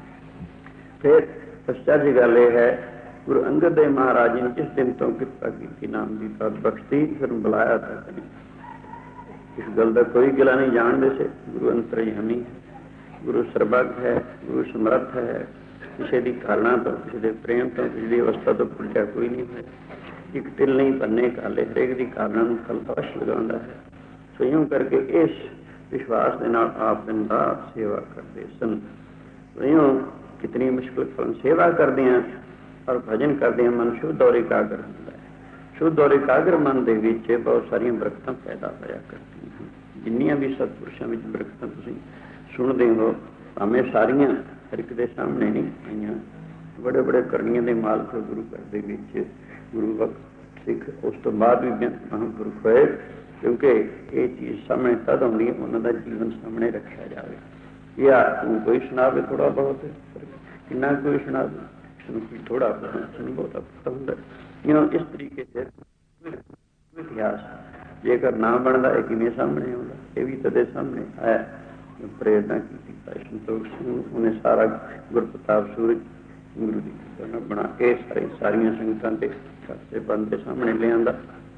ਫਿਰ ਅਚਰਜ ਗੱਲ ਇਹ ਹੈ, ਗੁਰੂ ਅੰਗਦ ਦੇਵ ਮਹਾਰਾਜ ਨੇ ਜਿਸ ਦਿਨ ਤੋਂ ਕਿਰਪਾ ਕੀਤੀ, ਨਾਮ ਦੀ ਦਾਤ ਬਖਸ਼ੀ, ਫਿਰ ਬੁਲਾਇਆ ਤਾਂ ਕਦੀ ਇਸ ਗੱਲ ਦਾ ਕੋਈ ਗਿਲਾ ਨਹੀਂ ਜਾਣਦੇ ਸੀ। ਗੁਰੂ ਅੰਤਰਯਾਮੀ ਹੈ, ਗੁਰੂ ਸਰਬੱਗ ਹੈ, ਗੁਰੂ ਸਮਰੱਥ ਹੈ, ਕਿਸੇ ਦੀ ਕਾਲਣਾ ਤੋਂ, ਕਿਸੇ ਦੇ ਪ੍ਰੇਮ ਤੋਂ, ਕਿਸੇ ਦੀ ਅਵਸਥਾ ਤੋਂ ਭੁੱਲਿਆ ਕੋਈ ਨਹੀਂ ਹੈ। ਇੱਕ ਤਿਲ ਨਹੀਂ ਪੰਨੇ ਕਾਲੇ, ਹਰੇਕ ਦੀ ਕਾਲਣਾ ਨੂੰ ਫਲ ਅਵਸ਼ ਲਗਾਉਂਦਾ ਹੈ। ਸੋ ਇਉਂ ਕਰਕੇ ਇਸ ਵਿਸ਼ਵਾਸ ਦੇ ਨਾਲ ਆਪ ਦਿਨ ਰਾਤ ਸੇਵਾ ਕਰਦੇ ਸਨ। ਇਉਂ ਕਿਤਨੀ ਮੁਸ਼ਕਿਲ ਫਲ ਸੇਵਾ ਕਰਦੇ ਹਾਂ ਔਰ ਭਜਨ ਕਰਦੇ ਹਾਂ, ਮਨ ਸ਼ੁੱਧ ਔਰ ਇਕਾਗਰ ਹੁੰਦਾ ਹੈ। ਸ਼ੁੱਧ ਔਰ ਇਕਾਗਰ ਮਨ ਦੇ ਵਿੱਚ ਬਹੁਤ ਸਾਰੀਆਂ ਬਰਕਤਾਂ ਪੈਦਾ ਹੋਇਆ ਕਰਦੀਆਂ ਹਨ। ਜਿੰਨੀਆਂ ਵੀ ਸਤਿਪੁਰਸ਼ਾਂ ਵਿੱਚ ਬਰਕਤਾਂ ਤੁਸੀਂ ਸੁਣਦੇ ਹੋ, ਭਾਵੇਂ ਸਾਰੀਆਂ ਹਰ ਇੱਕ ਦੇ ਸਾਹਮਣੇ ਨਹੀਂ ਆਈਆਂ, ਬੜੇ ਬੜੇ ਕਰਨੀਆਂ ਦੇ ਮਾਲਕ ਗੁਰੂ ਘਰ ਦੇ ਵਿੱਚ ਗੁਰੂ ਵਕਤ ਸਿੱਖ, ਉਸ ਤੋਂ ਬਾਅਦ ਵੀ ਮਹਾਂਪੁਰਖ ਹੋਏ, ਕਿਉਂਕਿ ਇਹ ਚੀਜ਼ ਸਾਹਮਣੇ ਤਦ ਆਉਂਦੀ ਹੈ ਉਹਨਾਂ ਦਾ ਜੀਵਨ ਸਾਹਮਣੇ ਰੱਖਿਆ ਜਾਵੇ। ਜਾਂ ਕੋਈ ਸੁਣਾਵੇ ਥੋੜ੍ਹਾ ਬਹੁਤ, ਕਿੰਨਾ ਕੋਈ ਸੁਣਾਵੇ, ਥੋੜਾ ਬਹੁਤਾ ਪਤਾ ਹੁੰਦਾ। ਇਸ ਤਰੀਕੇ ਸੇ ਇਤਿਹਾਸ ਜੇਕਰ ਨਾ ਬਣਦਾ ਇਹ ਕਿਵੇਂ ਸਾਹਮਣੇ ਆਉਂਦਾ, ਇਹ ਵੀ ਤਦੇ ਸਾਹਮਣੇ ਆਇਆ। ਪ੍ਰੇਰਨਾ ਕੀਤੀ ਭਾਈ ਸੰਤੋਖ ਸਿੰਘ, ਉਹਨੇ ਸਾਰਾ ਗੁਰਪ੍ਰਤਾਪ ਸੂਰਜ ਗੁਰੂ ਦੀ ਕਿਰਪਾ ਬਣਾ ਕੇ ਸਾਰੀਆਂ ਸੰਗਤਾਂ ਦੇ ਖਾਤੇ ਬੰਦ ਦੇ ਸਾਹਮਣੇ ਲਿਆਂਦਾ।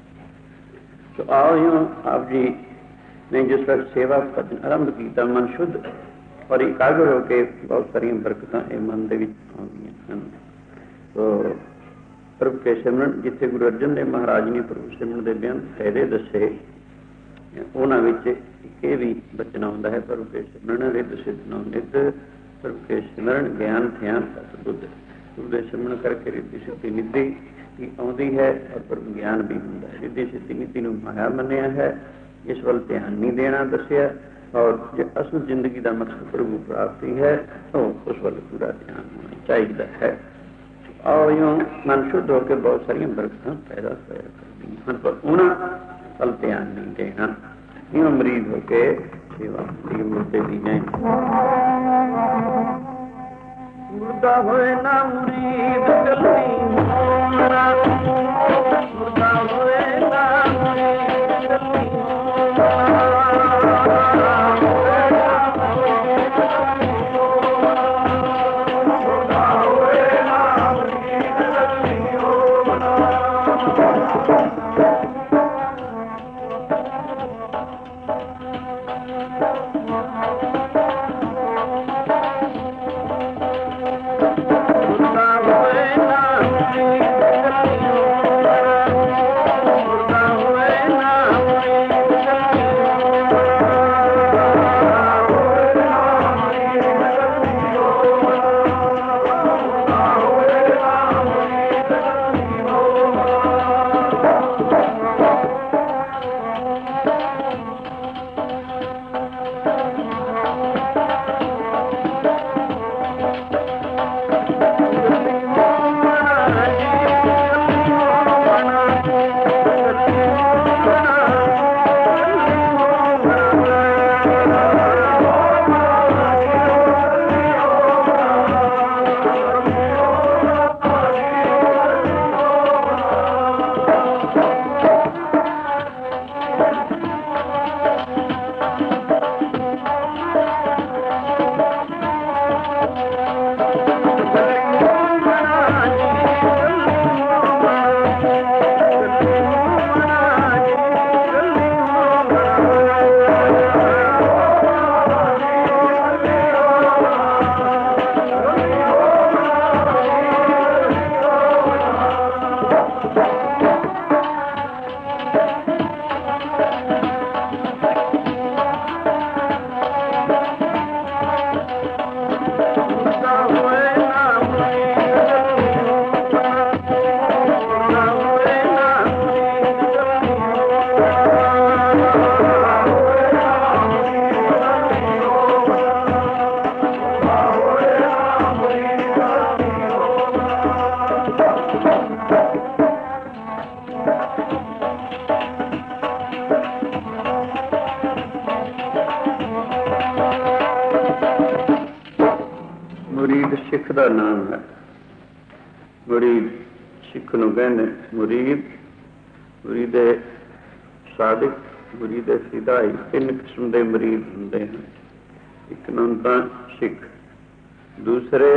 ਸੋ ਆਓ ਆਪ ਜੀ ਨੇ ਜਿਸ ਵਕਤ ਸੇਵਾ ਭਜਨ ਆਰੰਭ ਕੀਤਾ, ਮਨ ਸ਼ੁੱਧ ਔਰ ਇਕਾਗਰ ਹੋ ਕੇ ਬਹੁਤ ਸਾਰੀਆਂ ਬਰਕਤਾਂ ਇਹ ਮਨ ਦੇ ਵਿੱਚ ਆਉਂਦੀਆਂ ਹਨ। ਸੋ ਪ੍ਰਭੂ ਕੇ ਸਿਮਰਨ, ਜਿੱਥੇ ਗੁਰੂ ਅਰਜਨ ਦੇਵ ਮਹਾਰਾਜ ਨੇ ਪ੍ਰਭੂ ਸਿਮਰਨ ਦੇ ਬੇਅੰਤ ਫਾਇਦੇ ਦੱਸੇ, ਉਹਨਾਂ ਵਿੱਚ ਇੱਕ ਇਹ ਵੀ ਬਚਨ ਆਉਂਦਾ ਹੈ, ਪ੍ਰਭੂ ਕੇ ਸਿਮਰਨ ਰਿੱਧ ਸਿੱਧ ਨੋ ਨਿੱਧ, ਪ੍ਰਭੂ ਕੇ ਸਿਮਰਨ ਗਿਆਨ ਧਿਆਨ ਸਤ ਬੁੱਧ। ਗੁਰੂ ਦੇ ਸਿਮਰਨ ਕਰਕੇ ਰਿੱਧੀ ਸਿੱਧੀ ਨਿੱਧੀ ਵੀ ਆਉਂਦੀ ਹੈ ਔਰ ਪ੍ਰਭੂ ਗਿਆਨ ਵੀ ਹੁੰਦਾ ਹੈ। ਰਿੱਧੀ ਸਿੱਧੀ ਨਿੱਧੀ ਨੂੰ ਮਾਇਆ ਮੰਨਿਆ ਹੈ, ਇਸ ਵੱਲ ਧਿਆਨ ਨਹੀਂ ਦੇਣਾ ਦੱਸਿਆ, ਔਰ ਜੇ ਅਸਲ ਜ਼ਿੰਦਗੀ ਦਾ ਮਕਸਦ ਪ੍ਰਭੂ ਪ੍ਰਾਪਤੀ ਹੈ ਤਾਂ ਉਸ ਵੱਲ ਪੂਰਾ ਧਿਆਨ ਹੋਣਾ ਚਾਹੀਦਾ ਹੈ। ਆਓ ਇਉਂ ਮਨ ਸ਼ੁੱਧ ਹੋ ਕੇ ਬਹੁਤ ਸਾਰੀਆਂ ਬਰਕਤਾਂ ਪੈਦਾ ਹੋਇਆ ਕਰਦੀਆਂ ਹਨ, ਪਰ ਉਹਨਾਂ ਵੱਲ ਧਿਆਨ ਨਹੀਂ ਦੇਣਾ। ਇਉਂ ਮਰੀਦ ਹੋ ਕੇ ਸੇਵਾ ਦੀ ਮੁਰਤੇ ਦੀ ਜਾਏ। ਮੁਰਦਾ ਹੋਏ ਨਾ ਮੁਰੀਦ ਗੱਲੀ ਹੋਣਾ, ਮੁਰਦਾ ਹੋਏ ਨਾ ਮੁਰੀਦ ਗੱਲੀ ਹੋਣਾ। ਮੁਰੀਦ ਸਿੱਖ ਦਾ ਨਾਮ ਹੈ। ਮੁਰੀਦ ਸਿੱਖ ਨੂੰ ਕਹਿੰਦੇ ਮੁਰੀਦ, ਮੁਰੀਦ ਸਾਦਿਕ, ਮੁਰੀਦ ਫਿਦਾਈ। ਤਿੰਨ ਕਿਸਮ ਦੇ ਮੁਰੀਦ ਹੁੰਦੇ ਹਨ। ਇੱਕ ਨਾਮ ਤਾਂ ਸਿੱਖ, ਦੂਸਰੇ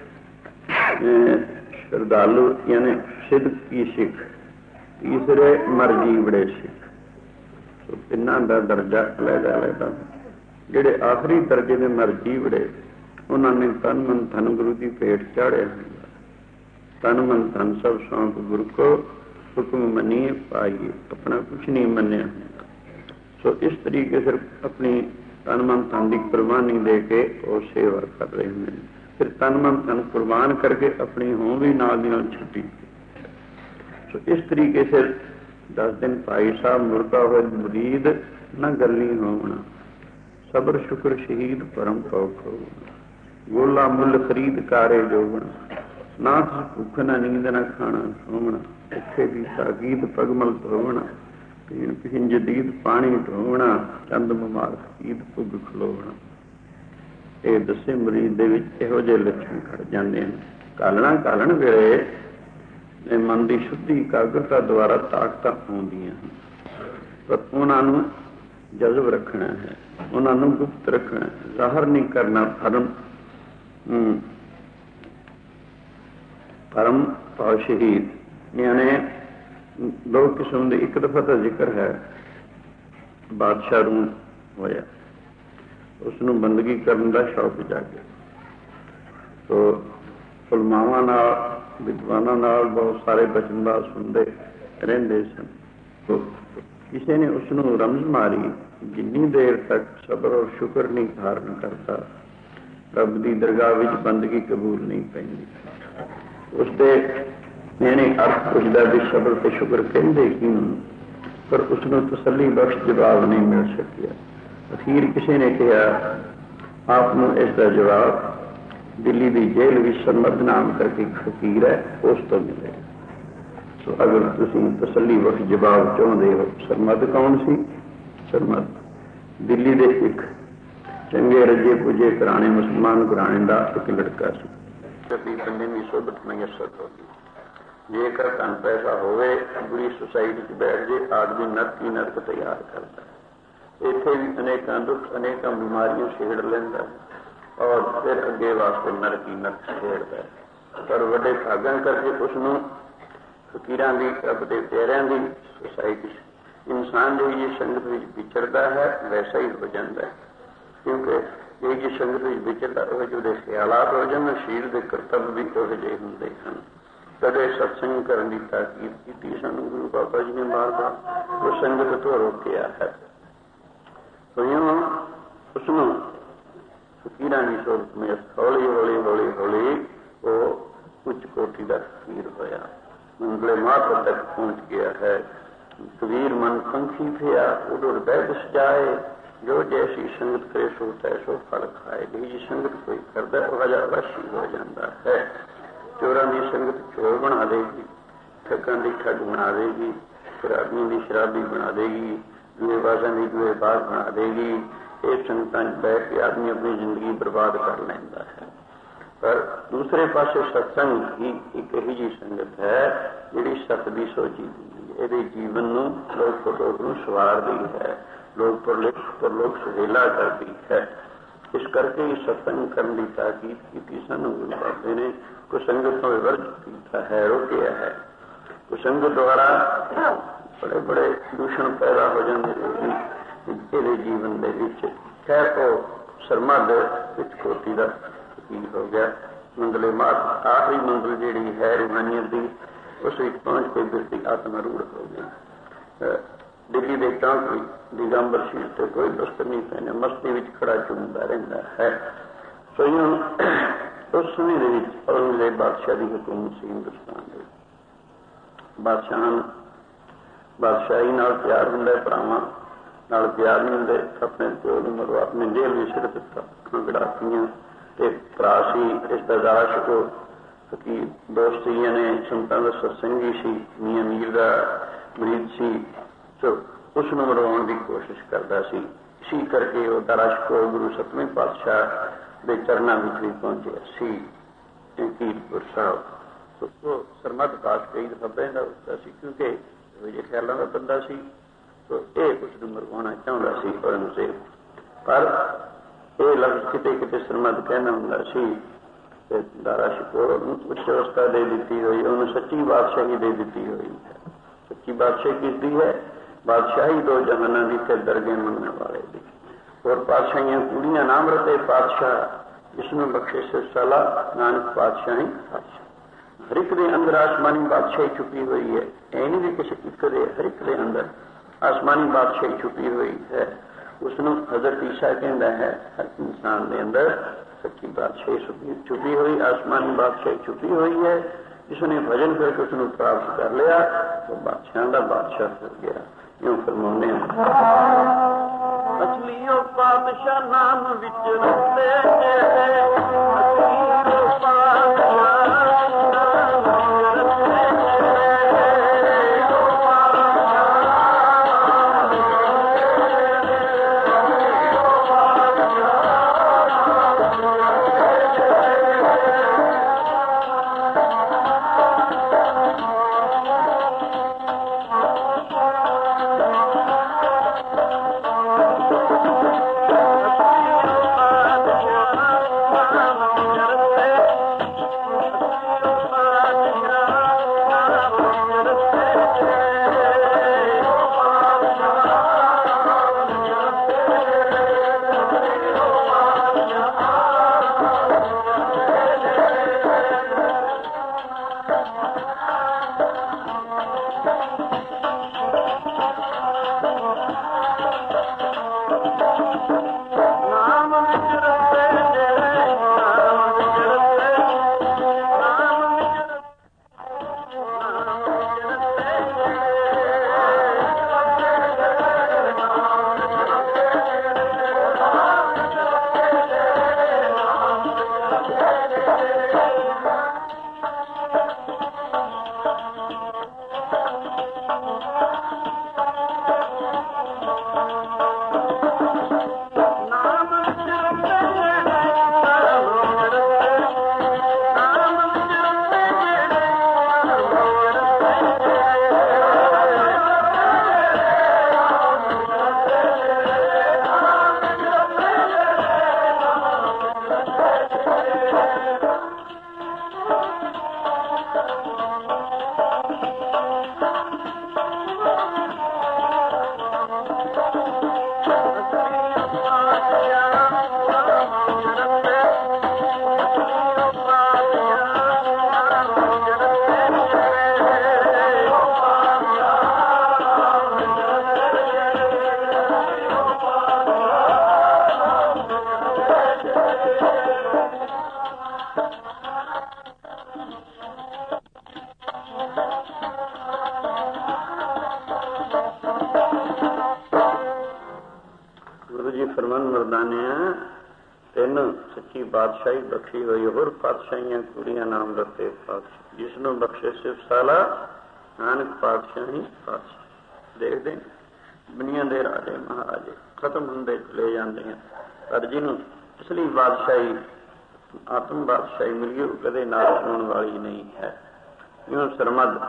ਸ਼ਰਧਾਲੂ ਯਾਨੀ ਸਿੱਧਕੀ ਸਿੱਖ, ਤੀਸਰੇ ਮਰਜੀ ਬੜੇ ਸਿੱਖ। ਸੋ ਤਿੰਨਾਂ ਦਾ ਦਰਜਾ ਅਲੱਗਾ ਅਲੱਗਾ। ਜਿਹੜੇ ਆਖਰੀ ਦਰਜੇ ਦੇ ਮਰਜੀ ਬੜੇ, ਉਹਨਾਂ ਨੇ ਤਨ ਮਨ ਧਨ ਗੁਰੂ ਦੀ ਭੇਟ ਚਾੜਿਆ ਹੁੰਦਾ। ਤਨ ਮਨ ਧਨ ਸਭ ਸੌਂਪ ਗੁਰੂ ਕੋ, ਹੁਕਮ ਮੰਨੀਏ ਪਾਈਏ, ਆਪਣਾ ਕੁਛ ਨਹੀਂ ਮੰਨਿਆ ਹੁੰਦਾ। ਸੋ ਇਸ ਤਰੀਕੇ ਸਿਰਫ ਆਪਣੀ ਤਨ ਮਨ ਧਨ ਦੀ ਕੁਰਬਾਨੀ ਦੇ ਕੇ ਉਹ ਸੇਵਾ ਕਰ ਰਹੇ ਹੁੰਦੇ ਨੇ। ਫਿਰ ਤਨ ਮਨ ਧਨ ਕੁਰਬਾਨ ਕਰਕੇ ਆਪਣੀ ਹੋਂ ਵੀ ਨਾਲ ਦੀ ਨਾਲ ਛੁੱਟੀ। ਸੋ ਇਸ ਤਰੀਕੇ ਸਿਰ 10 ਦਿਨ ਭਾਈ ਸਾਹਿਬ ਮੁਰਦਾ ਹੋਏ ਮੁਰੀਦ ਨਾ ਗੱਲੀ ਹੋਵਣਾ, ਸਬਰ ਸ਼ੁਕਰ ਸ਼ਹੀਦ ਪਰਮ ਪੌਖ ਹੋਵਣਾ, ਗੋਲਾ ਮੁੱਲ ਖਰੀਦ ਕਾਰੇ ਜੋਗਣਾ, ਨਾ ਭੁੱਖ ਨਾ ਨੀਂਦ ਨਾ ਖਾਣਾ ਸੋਵਣਾ, ਇੱਥੇ ਦੀ ਤਾਕੀਦ ਪਗਮਲ ਧੋਵਣਾ, ਪੀਣ ਪਿੰਜ ਦੀਦ ਪਾਣੀ ਢੋਵਣਾ, ਚੰਦ ਮੁਬਾਰਕ ਈਦ ਪੁੱਗ ਖਲੋਵਣਾ। ਇਹ ਦੱਸੇ ਮਰੀਜ਼ ਦੇ ਵਿੱਚ ਇਹੋ ਜਿਹੇ ਲੱਛਣ ਖੜ ਜਾਂਦੇ ਹਨ। ਕਾਲਣ ਵੇਲੇ ਮਨ ਦੀ ਸ਼ੁੱਧੀ ਇਕਾਗਰਤਾ ਦੁਆਰਾ ਤਾਕਤਾਂ ਆਉਂਦੀਆਂ ਹਨ, ਪਰ ਉਹਨਾਂ ਨੂੰ ਜਜ਼ਬ ਰੱਖਣਾ ਹੈ, ਉਹਨਾਂ ਨੂੰ ਗੁਪਤ ਰੱਖਣਾ, ਜ਼ਾਹਰ ਨਹੀਂ ਕਰਨਾ। ਪਰਮ ਭਾਵ ਸ਼ਹੀਦ ਯਾਨੀ ਦੋ ਕਿਸਮ ਦੇ। ਇੱਕ ਦਫਾ ਤਾਂ ਜ਼ਿਕਰ ਹੈ ਬਾਦਸ਼ਾਹ ਨੂੰ ਹੋਇਆ, ਉਸਨੂੰ ਬੰਦਗੀ ਕਰਨ ਦਾ ਸ਼ੌਕ ਜਾਗਿਆ। ਸੋ ਫੁਲਮਾਵਾਂ ਨਾਲ, ਵਿਦਵਾਨਾਂ ਨਾਲ ਬਹੁਤ ਸਾਰੇ ਬਚਨਬਾਜ਼ ਸੁਣਦੇ ਰਹਿੰਦੇ ਸਨ। ਕਿਸੇ ਨੇ ਉਸਨੂੰ ਰਮਜ਼ ਮਾਰੀ, ਜਿੰਨੀ ਦੇਰ ਤੱਕ ਸਬਰ ਔਰ ਸ਼ੁਕਰ ਨਹੀਂ ਧਾਰਨ ਕਰਦਾ, ਰੱਬ ਦੀ ਦਰਗਾਹ ਵਿੱਚ ਬੰਦਗੀ ਕਬੂਲ ਨਹੀਂ ਪੈਂਦੀ। ਉਸਦੇ ਯਾਨੀ ਅਰਥ ਪੁੱਛਦਾ ਵੀ ਸਬਰ ਤੇ ਸ਼ੁਕਰ ਕਹਿੰਦੇ ਕਿਉਂ, ਪਰ ਉਸਨੂੰ ਤਸੱਲੀ ਬਖਸ਼ ਜਵਾਬ ਨਹੀਂ ਮਿਲ ਸਕਿਆ। ਅਖੀਰ ਕਿਸੇ ਨੇ ਕਿਹਾ ਆਪ ਨੂੰ ਇਸ ਦਾ ਜਵਾਬ ਦਿੱਲੀ ਦੀ ਜੇਲ੍ਹ ਵਿੱਚ ਸਰਮਦ ਨਾਮ ਕਰਕੇ ਇੱਕ ਫਕੀਰ ਹੈ, ਉਸ ਤੋਂ ਮਿਲੇਗਾ। ਸੋ ਅਗਰ ਤੁਸੀਂ ਤਸੱਲੀ ਬਖਸ਼ ਜਵਾਬ ਚਾਹੁੰਦੇ ਹੋ, ਸਰਮਦ ਕੌਣ ਸੀ? ਸਰਮਦ ਦਿੱਲੀ ਦੇ ਇੱਕ ਚੰਗੇ ਰੱਜੇ ਪੁੱਜੇ ਘਰਾਣੇ, ਮੁਸਲਮਾਨ ਘਰਾਣੇ ਦਾ ਇੱਕ ਲੜਕਾ ਸੀ। ਕਦੀ ਬੰਦੇ ਦੀ ਸੋਭਤ ਮਯਸਰ ਹੋਗੀ। ਜੇਕਰ ਧਨ ਪੈਸਾ ਹੋਵੇ, ਬੁਰੀ ਸੁਸਾਇਟੀ 'ਚ ਬੈਠ ਜੇ, ਆਦਮੀ ਨਰਕ ਨਰਕ ਤਿਆਰ ਕਰਦਾ। ਇੱਥੇ ਵੀ ਅਨੇਕਾਂ ਦੁੱਖ, ਅਨੇਕਾਂ ਬਿਮਾਰੀਆਂ ਛੇੜ ਲੈਂਦਾ ਔਰ ਫਿਰ ਅੱਗੇ ਵਾਸਤੇ ਨਰਕ ਛੇੜਦਾ। ਪਰ ਵੱਡੇ ਭਾਗਾਂ ਕਰਕੇ ਉਸ ਨੂੰ ਫਕੀਰਾਂ ਦੀ, ਰੱਬ ਦੇ ਪਿਆਰਿਆਂ ਦੀ ਸੁਸਾਇਟੀ ਇਨਸਾਨ ਜੋ ਇਹ ਸੰਗਤ ਵਿੱਚ ਵਿਚਰਦਾ ਹੈ ਵੈਸਾ ਹੀ ਹੋ ਜਾਂਦਾ ਹੈ। ਕਿਉਂਕਿ ਇਹ ਜੀ ਸੰਗਤ ਵਿੱਚ ਵਿਚਰਦਾ ਉਹ ਜਿਹੇ ਖਿਆਲਾਤ ਹੋ ਜਾਂਦੇ, ਸਰੀਰ ਦੇ ਕਰਤੱਵ ਵੀ ਉਹੋ ਜਿਹੇ ਹੁੰਦੇ ਹਨ। ਕਦੇ ਸਤਸੰਗ ਕਰਨ ਦੀ ਤਾਕੀਦ ਕੀਤੀ ਸਾਨੂੰ ਗੁਰੂ ਬਾਬਾ ਜੀ ਨੇ ਬਾਰ-ਬਾਰ, ਉਹ ਸੰਗਤ ਤੋਂ ਰੋਕਿਆ ਹੈ। ਉਸਨੂੰ ਫਕੀਰਾਂ ਦੀ ਸੋਚ ਵਿੱਚ ਹੌਲੀ ਹੌਲੀ ਹੌਲੀ ਹੌਲੀ ਉਹ ਉੱਚ ਕੋਟੀ ਦਾ ਫਕੀਰ ਹੋਇਆ, ਮੰਗਲੇ ਮਾਤ ਤੱਕ ਪਹੁੰਚ ਗਿਆ ਹੈ। ਕਬੀਰ ਮਨ ਪੰਖੀ ਥਿਆ ਉਡੁੜ ਬੈਠ ਜਾਏ, ਜੋ ਜੈਸੀ ਸੰਗਤ ਕਰੇ ਸੋ ਤੈਸੋ ਫਲ ਖਾਏ। ਜੀ ਸੰਗਤ ਕੋਈ ਕਰਦਾ ਉਹ ਹਜਾ ਵਾਸ਼ੀ ਹੋ ਜਾਂਦਾ ਹੈ। ਚੋਰਾਂ ਦੀ ਸੰਗਤ ਚੋਰ ਬਣਾ ਦੇਗੀ, ਠੱਗਾਂ ਦੀ ਠੱਗ ਬਣਾ ਦੇਗੀ, ਸ਼ਰਾਬੀਆਂ ਦੀ ਸ਼ਰਾਬੀ ਬਣਾ ਦੇਗੀ, ਜੂਏਬਾਜ਼ਾਂ ਦੀ ਜੂਏਬਾਜ਼ ਬਣਾ ਦੇਗੀ। ਇਹ ਸੰਗਤਾਂ 'ਚ ਬੈਠ ਕੇ ਆਦਮੀ ਆਪਣੀ ਜ਼ਿੰਦਗੀ ਬਰਬਾਦ ਕਰ ਲੈਂਦਾ ਹੈ। ਪਰ ਦੂਸਰੇ ਪਾਸੇ ਸਤਸੰਗ ਹੀ ਇੱਕ ਇਹੋ ਜਿਹੀ ਸੰਗਤ ਹੈ ਜਿਹੜੀ ਸਤ ਦੀ ਸੋਚੀ ਦੀ, ਇਹਦੇ ਜੀਵਨ ਨੂੰ ਲੋਕ ਲੋਕ ਨੂੰ ਸਵਾਰਦੀ ਹੈ, ਲੋਕ ਪਰ ਲੋਕ ਸੁਹੇਲਾ ਕਰਦੀ ਹੈ। ਇਸ ਕਰਕੇ ਹੀ ਸਤਸੰਗ ਕਰਨ ਦੀ ਤਾਕੀਦ ਕੀਤੀ ਸਾਨੂੰ ਗੁਰੂ ਬਾਬੇ ਨੇ। ਕੋਈ ਸੰਗਤ ਤੋਂ ਵਿਵਰਜ ਕੀਤਾ ਹੈ, ਰੋਕਿਆ ਹੈ। ਕੋਈ ਸੰਗਤ ਦੁਆਰਾ ਬੜੇ ਬੜੇ ਦੂਸ਼ਣ ਪੈਦਾ ਹੋ ਜਾਂਦੇ ਇਹਦੇ ਜੀਵਨ ਦੇ ਵਿੱਚ। ਖੈਰ ਉਹ ਸਰਮਦ ਵਿੱਚ ਕੋਟੀ ਦਾ ਫਕੀਰ ਹੋ ਗਿਆ। ਮੰਗਲੇ ਮਾਤ ਆਖਰੀ ਮੰਜ਼ਿਲ ਜਿਹੜੀ ਹੈ ਰੂਹਾਨੀਅਤ ਦੀ, ਉਸ ਵਿੱਚ ਪਹੁੰਚ ਕੇ ਬਿਰਤੀ ਆਤਮਾ ਰੂੜ ਹੋ ਗਈ। ਦਿੱਲੀ ਦੇ ਚੌਂਕ ਵਿੱਚ ਦਿਗੰਬਰ ਸ਼ੀਰ ਤੇ ਕੋਈ ਦਸਤਰ ਨਹੀਂ ਪਹਿਨੇ, ਮਸਤੀ ਵਿੱਚ ਖੜਾ ਚੁੰਮਦਾ ਰਹਿੰਦਾ ਹੈ। ਸੋ ਉਸ ਸਮੇਂ ਦੇ ਵਿੱਚ ਔਰੰਗਜ਼ੇਬ ਬਾਦਸ਼ਾਹ ਦੀ ਹਕੂਮਤ ਸੀ ਹਿੰਦੁਸਤਾਨ ਦੇ। ਬਾਦਸ਼ਾਹੀ ਨਾਲ ਪਿਆਰ ਹੁੰਦਾ, ਭਰਾਵਾਂ ਨਾਲ ਪਿਆਰ ਨਹੀਂ ਹੁੰਦੇ। ਆਪਣੇ ਪਿਓ ਨੂੰ ਮਰਵਾ ਆਪਣੇ ਜੇਲ੍ਹ ਵਿੱਚ ਸਿਰ ਦਿੱਤਾ, ਅੱਖਾਂ ਗੜਾਤੀਆਂ ਤੇ ਭਰਾ ਸੀ ਰਿਸ਼ਤੇਦਾਰ ਸ਼ਕੋ ਫਕੀਰ ਦੋਸਤ ਸੀਆਂ ਨੇ, ਸੰਤਾਂ ਦਾ ਸਤਸੰਗੀ ਸੀ, ਮੀਆਂ ਮੀਰ ਦਾ ਮਰੀਦ ਸੀ। ਸੋ ਉਸ ਨੂੰ ਮਰਵਾਉਣ ਦੀ ਕੋਸ਼ਿਸ਼ ਕਰਦਾ ਸੀ। ਇਸੀ ਕਰਕੇ ਉਹ ਦਰਾਸ਼ਕੋ ਗੁਰੂ ਸਤਵੇਂ ਪਾਤਸ਼ਾਹ ਦੇ ਚਰਨਾਂ ਵਿੱਚ ਵੀ ਪਹੁੰਚਿਆ ਸੀ ਕੀਰਤਪੁਰ ਸਾਹਿਬ। ਉਹ ਸਰਮਦ ਪਾਸ ਕਈ ਦਫਾ ਬਹਿੰਦਾ ਹੁੰਦਾ ਸੀ, ਕਿਉਂਕਿ ਇਹੋ ਜਿਹੇ ਖਿਆਲਾਂ ਦਾ ਬੰਦਾ ਸੀ। ਸੋ ਇਹ ਉਸ ਨੂੰ ਮਰਵਾਉਣਾ ਚਾਹੁੰਦਾ ਸੀ ਔਰੰਗਜ਼ੇਬ। ਪਰ ਇਹ ਲਫ਼ਜ਼ ਕਿਤੇ ਕਿਤੇ ਸਰਮਦ ਕਹਿਣਾ ਹੁੰਦਾ ਸੀ। ਤੇ ਦਾਰਾ ਸ਼ਿਕੋਰ ਨੂੰ ਉੱਚ ਅਵਸਥਾ ਦੇ ਦਿੱਤੀ ਹੋਈ, ਉਹਨੂੰ ਸੱਚੀ ਬਾਦਸ਼ਾਹੀ ਦੇ ਦਿੱਤੀ ਹੋਈ ਹੈ। ਸੱਚੀ ਬਾਦਸ਼ਾਹੀ ਕਿਸਦੀ ਹੈ? ਬਾਦਸ਼ਾਹੀ ਦੋ ਜਹਾਨਾਂ ਦੀ ਤੇ ਦਰਗੇ ਮੰਗਣ ਵਾਲੇ ਦੀ। ਹੋਰ ਪਾਤਸ਼ਾਹੀਆਂ ਕੁੜੀਆਂ ਨਾਮ ਰਤੇ ਪਾਤਸ਼ਾਹ, ਜਿਸਨੂੰ ਬਖਸ਼ੇ ਸਿਰਸਾਲਾ ਨਾਨਕ ਪਾਤਸ਼ਾਹੀ ਪਾਤਸ਼ਾਹ। ਹਰ ਇੱਕ ਦੇ ਅੰਦਰ ਆਸਮਾਨੀ ਬਾਦਸ਼ਾਹੀ ਛੁਪੀ ਹੋਈ ਹੈ। ਇਹ ਨਹੀਂ ਵੀ ਕਿਸੇ ਇੱਕ ਦੇ, ਹਰ ਇੱਕ ਦੇ ਅੰਦਰ ਆਸਮਾਨੀ ਬਾਦਸ਼ਾਹੀ ਛੁਪੀ ਹੋਈ ਹੈ। ਉਸਨੂੰ ਹਜ਼ਰਤ ਈਸਾ ਕਹਿੰਦਾ ਹੈ, ਹਰ ਇਨਸਾਨ ਦੇ ਅੰਦਰ ਸੱਚੀ ਬਾਦਸ਼ਾਹੀ ਛੁਪੀ ਹੋਈ, ਆਸਮਾਨੀ ਬਾਦਸ਼ਾਹੀ ਛੁਪੀ ਹੋਈ ਹੈ। ਜਿਸਨੇ ਭਜਨ ਕਰਕੇ ਉਸਨੂੰ ਪ੍ਰਾਪਤ ਕਰ ਲਿਆ, ਉਹ ਬਾਦਸ਼ਾਹ ਦਾ ਬਾਦਸ਼ਾਹ ਹੋ ਗਿਆ। ਇਉਂ ਫਰਮਾਉਂਦੇ ਹਨ, ਅਸਲੀਓ ਪਾਤਸ਼ਾਹ ਨਾਮ ਵਿੱਚ ਰਹਿੰਦੇ, ਅਸਲੀਓ ਪਾਤਸ਼ਾਹ फरमान मरदानिया तेन सच्ची बादशाही बख्शी हुई, होर पातशाहियां कुड़ियां नाम रते पातशाह, जिसनों बख्शे सिर्फ साला नानक पातशाही पातशाह। देखते दुनिया के राजे महाराजे खत्म होंदे चले जाते हैं, पर जिन्हों असली बादशाही आत्म बादशाही मिली कदे नाश होने वाली नहीं है। यूं सरमद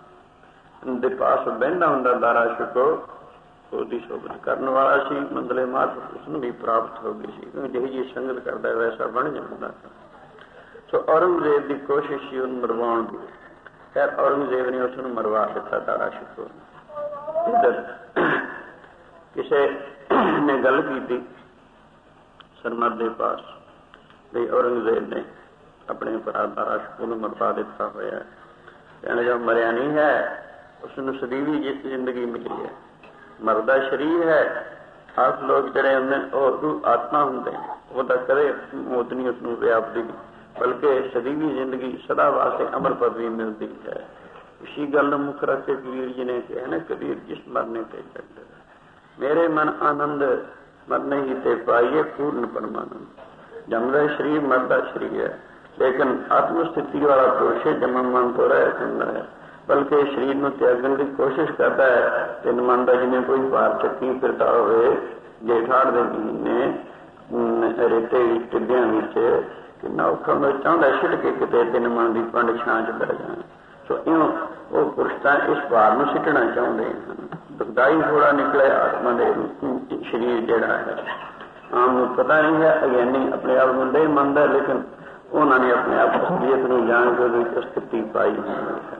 दे पास बहना होंदा दारा शुको ਉਹਦੀ सोबत करने वाला सी, मंदले मात उसनूं भी प्राप्त हो गई सी, क्योंकि ਜਿਹੀ जी संगत करता वैसा बन जाता। सो औरंगजेब की कोशिश सी उन्हें मरवाउण दी, खैर औरंगजेब ने उसनूं मरवा दिता दारा शुको। इधर किसी ने गल की सरमद के पास भी औरंगजेब ने अपने भरा दारा शुको नूं मरवा दिता होया, कहने जो मरिया नहीं है उसनूं सदीवी जिंदगी मिली है। मरदा शरीर है, आप लोग जड़े होंगे आत्मा होंगे, वह कदे मौत नहीं उसनूं व्यापदी, बल्कि सदीवी जिंदगी सदा वास्ते अमर पदवी मिलती है। इसी गल मुख रख के कबीर जी ने कहा ना, कबीर जिस मरने ते जग मेरे मन आनंद मरने ही ते पाइए पूर्ण परमानंद। जमदा शरीर मरदा शरीर है, लेकिन आत्मस्थिति वाला पुरुष जन्म मन तो रह है, बल्कि शरीर में त्यागने की कोशिश करता है। तीन मन का जिन्हें कोई भार चक्की फिरता हो, जेठाड़ के महीने रेते टिब्बिया कितना औखा मैं चाहता छिड़ के कितने तीन मन की पंड छां च बह जाए। सो इं वो पुरुष इस भार में सिटना चाहते हैं। दुखदाई थोड़ा निकले आत्मा के शरीर जड़ा है, आम पता नहीं है, अज्ञानी अपने आप मुंडे मनता, लेकिन उन्होंने अपने आप असलियत को जान के स्थिति पाई है।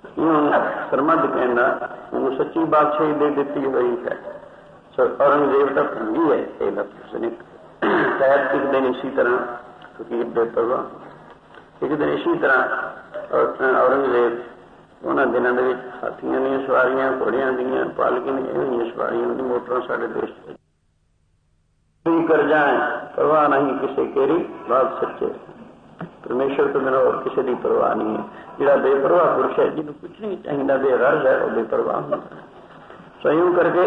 सरमद कहना वो सच्ची बादशाही दे दी हुई है। औरंगजेब का भंगी है ये लफ्ज ने शायद एक दिन इसी तरह फकीर दे प्रवाह एक दिन इसी तरह औरंगजेब उन्होंने दिनों के हाथियों दी सवारियां घोड़ियां दी पालकी ने सवारियां दी मोटर साढ़े देश कर जाए, परवाह नहीं किसी केरी बात सच्चे, परमेश्वर तो बिना और किसी की परवाह नहीं है। जिहड़ा बेपरवाह पुरुष है, जिन्होंने कुछ नहीं चाहिए, बेगर्ज है, वह बेपरवाह होता है। संयोग करके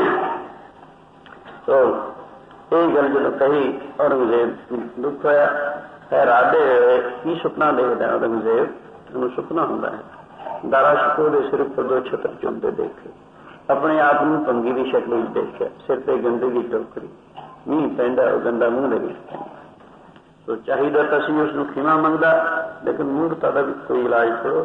तो यही गल जो कही औरंगजेब दुख होया है। राधे की सुपना देखता है औरंगजेब, उन्हें सुपना होता है दारा शिको के सिर पर दो छत्र चुनते देखे, अपने आप में भंगी की शक्ल देखे, सिर पर गंदे की टोकरी, मीह पैंदा गंदा मुंह दे विच तो चाहिए तो सी उसनूं खिमा मंगदा, लेकिन मूर्खता का भी कोई इलाज करो।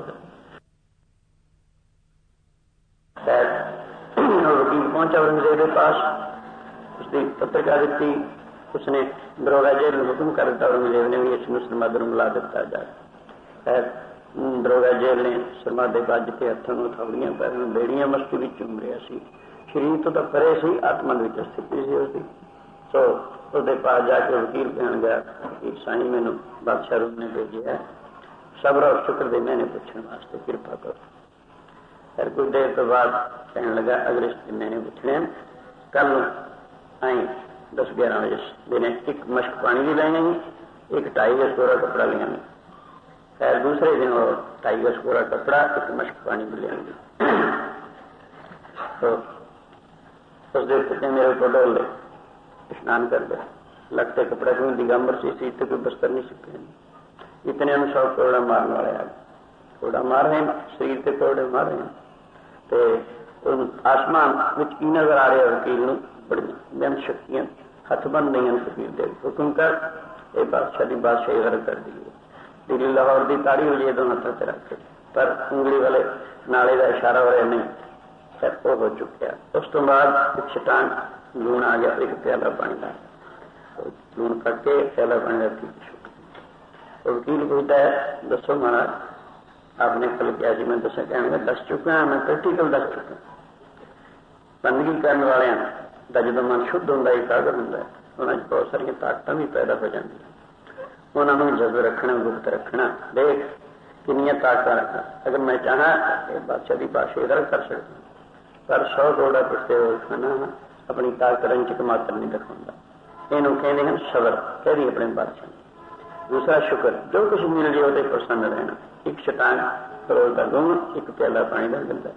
वकील पहुंचा औरंगजेब के पास, उसकी पत्रिका दी, उसने दरोगा जेल में हुक्म कर दिता, औरंगजेब ने भी इसमें सरमद नूं मिला दिता जाए। दरोगा जेल ने सरमद के बज के हथों में थौड़ियां पैरों बेड़ियां मस्ती भी चुम रहा सी, शरीर तो परे सी, आत्मा की स्थिति सी उसकी। तो उसके पास जाके वकील कहन गया कि साईं मैनू बादशाह रूप ने भेजे है, सबर और शुक्र दे मैंने पूछने वास्ते कृपा करो। फिर कुछ देर तो बाद कहने लगा अगले मैंने पूछने कल आई 10-11 बजे दिन एक मश्क पानी भी लेंगे, एक 2.5 गज कोरा कपड़ा लेंगे, फिर दूसरे दिन और 2.5 गज कोरा कपड़ा एक मश्क पानी भी लेंगे। तो उस देर तक मेरे को डोल ले स्नान कर दे, लगते कपड़े को दिगंबर से तो कोई बस्तर नहीं सीखे। इतने अनुसार कोड़ा मारने वाले आ गए, कोड़ा मार रहे हैं, शरीर से कोड़े मार रहे हैं। तो आसमान में की नजर आ रहे हैं वकील बड़ी जन शक्तियां हथ बन रही हैं। फकीर दे हुक्म कर ये बादशाह की बादशाही गर्म कर दी, दिल्ली लाहौर की ताड़ी हो जाए दोनों हाथों से रख, पर उंगली वाले नाले का इशारा हो रहा नहीं, फिर वो हो चुका। उस तो बाद एक चट्टान लूण आ गया, एक प्याला पानी का, तो लूण कट के प्याला पानी रखी। तो वकील पूछता है दसो महाराज आपने कल क्या जी? मैं दसा कहना दस चुका, मैं प्रैक्टिकल दस चुका। बंदगी करने वाले का जो मन शुद्ध होंगे, एकाग्र होंगे, उन्होंने बहुत सारिया ताकत भी पैदा हो जाती, उन्होंने जज्ब रखना, गुप्त रखना, देख किनिया ताकत रखना। अगर मैं चाहा बादशाह की बादशाही इधर कर सकता, पर 100 करोड़ पिछले हो खाना अपनी ताकत रंचक मात्र नहीं दिखाता। इनू कहते हैं सबर, कह दी अपने बादशाह। दूसरा शुक्र, जो कुछ मिल जाए वो प्रसन्न रहना। एक चट्टान रोज का दून, एक प्याला पानी का गंदा,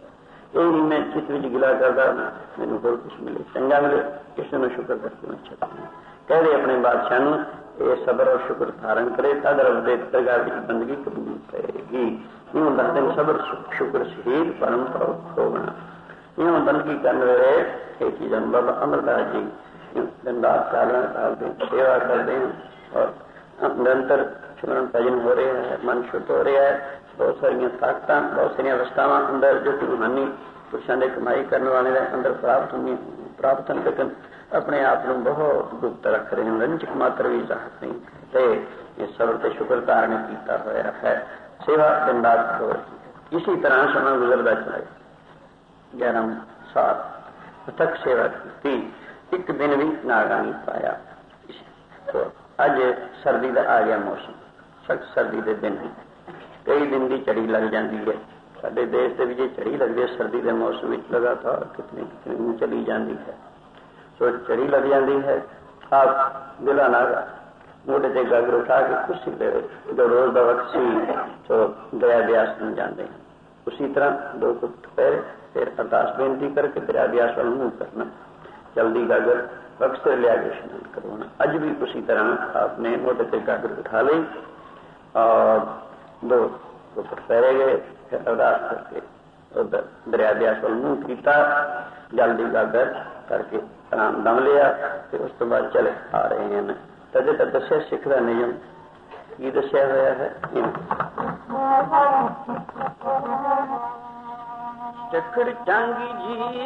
ਇਹ ਨਹੀਂ ਮੈਂ ਚਿੱਤ ਵਿੱਚ ਗਿਲਾ ਕਰਦਾ ਮੈਨੂੰ ਹੋਰ ਕੁਛ ਮਿਲੇ, ਚੰਗਾ ਮਿਲੇ, ਕਿਸੇ ਨੂੰ ਸ਼ੁਕਰ ਕਰਕੇ ਮੈਂ ਛੱਡਦਾ। ਕਹਦੇ ਆਪਣੇ ਬਾਦਸ਼ਾਹ ਨੂੰ ਇਹ ਸਬਰ ਔਰ ਸ਼ੁਕਰ ਧਾਰਨ ਕਰੇ, ਤਦ ਰੱਬ ਦੇ ਦਰਗਾਹ ਵਿੱਚ ਬੰਦਗੀ ਕਬੂਲ ਪਏਗੀ। ਇਉਂ ਦੱਸਦੇ ਨੇ ਸਬਰ ਸ਼ੁਕਰ ਸ਼ਹੀਦ ਪਰਮ ਹੋਣਾ। ਇਉਂ ਬੰਦਗੀ ਕਰਨ ਵੇਲੇ ਇਹ ਚੀਜ਼ਾਂ ਬਾਬਾ ਅਮਰਦਾਸ ਜੀ ਦਿਨ ਰਾਤ ਚਾਲਣਾ ਕਰਦੇ, ਸੇਵਾ ਕਰਦੇ ਹਨ ਔਰ ਨਿਰੰਤਰ ਸਿਮਰਨ ਭਜਨ ਹੋ ਰਿਹਾ ਹੈ, ਮਨ ਸ਼ੁੱਧ ਹੋ ਰਿਹਾ ਹੈ। ਬਹੁਤ ਸਾਰੀਆਂ ਤਾਕਤਾਂ, ਬਹੁਤ ਸਾਰੀਆਂ ਅਵਸਥਾਵਾਂ ਅੰਦਰ ਜੋ ਕਿ ਰੂਹਾਨੀ ਪੁਰਸ਼ਾਂ ਦੇ ਕਮਾਈ ਕਰਨ ਵਾਲੇ ਦੇ ਅੰਦਰ ਪ੍ਰਾਪਤ ਹਨ, ਲੇਕਿਨ ਆਪਣੇ ਆਪ ਨੂੰ ਬਹੁਤ ਗੁਪਤ ਰੱਖ ਰਹੇ ਹਨ, ਰੰਜਕ ਮਾਤਰ ਵੀ ਜ਼ਾਹਰ ਨਹੀਂ। ਤੇ ਇਹ ਸਬਰ ਤੇ ਸ਼ੁਕਰ ਧਾਰਨ ਕੀਤਾ ਹੋਇਆ ਹੈ। ਸੇਵਾ ਦਿਨ ਰਾਤ ਹੋ ਰਹੀ। ਇਸੀ ਤਰ੍ਹਾਂ ਸਮਾਂ ਗੁਜ਼ਰਦਾ ਚਲਾ 11 ਸਾਲ ਤੱਕ ਸੇਵਾ ਕੀਤੀ, ਇੱਕ ਦਿਨ ਵੀ ਨਾਗਾ ਨਹੀਂ ਪਾਇਆ। ਅੱਜ ਸਰਦੀ ਦਾ ਆ ਗਿਆ ਮੌਸਮ, ਸਖਤ ਸਰਦੀ ਦੇ ਦਿਨ, ਕਈ ਦਿਨ ਦੀ ਝੜੀ ਲੱਗ ਜਾਂਦੀ ਹੈ। ਸਾਡੇ ਦੇਸ਼ ਦੇ ਵਿੱਚ ਝੜੀ ਲੱਗਦੀ ਹੈ ਸਰਦੀ ਦੇ ਮੌਸਮ ਵਿੱਚ, ਲਗਾਤਾਰ ਕਿਤਨੇ ਨੂੰ ਚਲੀ ਜਾਂਦੀ ਹੈ। ਸੋ ਝੜੀ ਲੱਗ ਜਾਂਦੀ ਹੈ। ਆਪ ਦਿਲਾ ਨਾਗਾ ਮੋਢੇ ਤੇ ਗਾਗਰ ਉਠਾ ਕੇ ਕੁਰਸੀ ਦੇ ਜੋ ਰੋਜ਼ ਦਾ ਵਕਤ ਸੀ ਸੋ ਦਰਿਆ ਬਿਆਸ ਨੂੰ ਜਾਂਦੇ ਹਨ। ਉਸੀ ਤਰ੍ਹਾਂ 2 ਘੁੱਟ ਪੈਰ ਫਿਰ ਅਰਦਾਸ ਬੇਨਤੀ ਕਰਕੇ ਦਰਿਆ ਬਿਆਸ ਵੱਲ ਮੂੰਹ ਕਰਨਾ, ਜਲਦੀ ਗਾਗਰ ਵਕਤ ਤੇ ਲਿਆ ਕੇ ਇਸ਼ਨਾਨ ਕਰਵਾਉਣਾ। ਅੱਜ ਵੀ ਉसी तरह आपने मोटे से गागर उठा ली और 2 ऊपर पैरे गए, फिर अरदास करके उधर दरिया ब्यास वाल मुंह किया, जल्दी गागर करके आराम दम लिया, फिर उस तो बाद चले आ रहे हैं। तदे तक दस्या सिख का नियम की दस्या हुआ है। चखड़ चांगी जी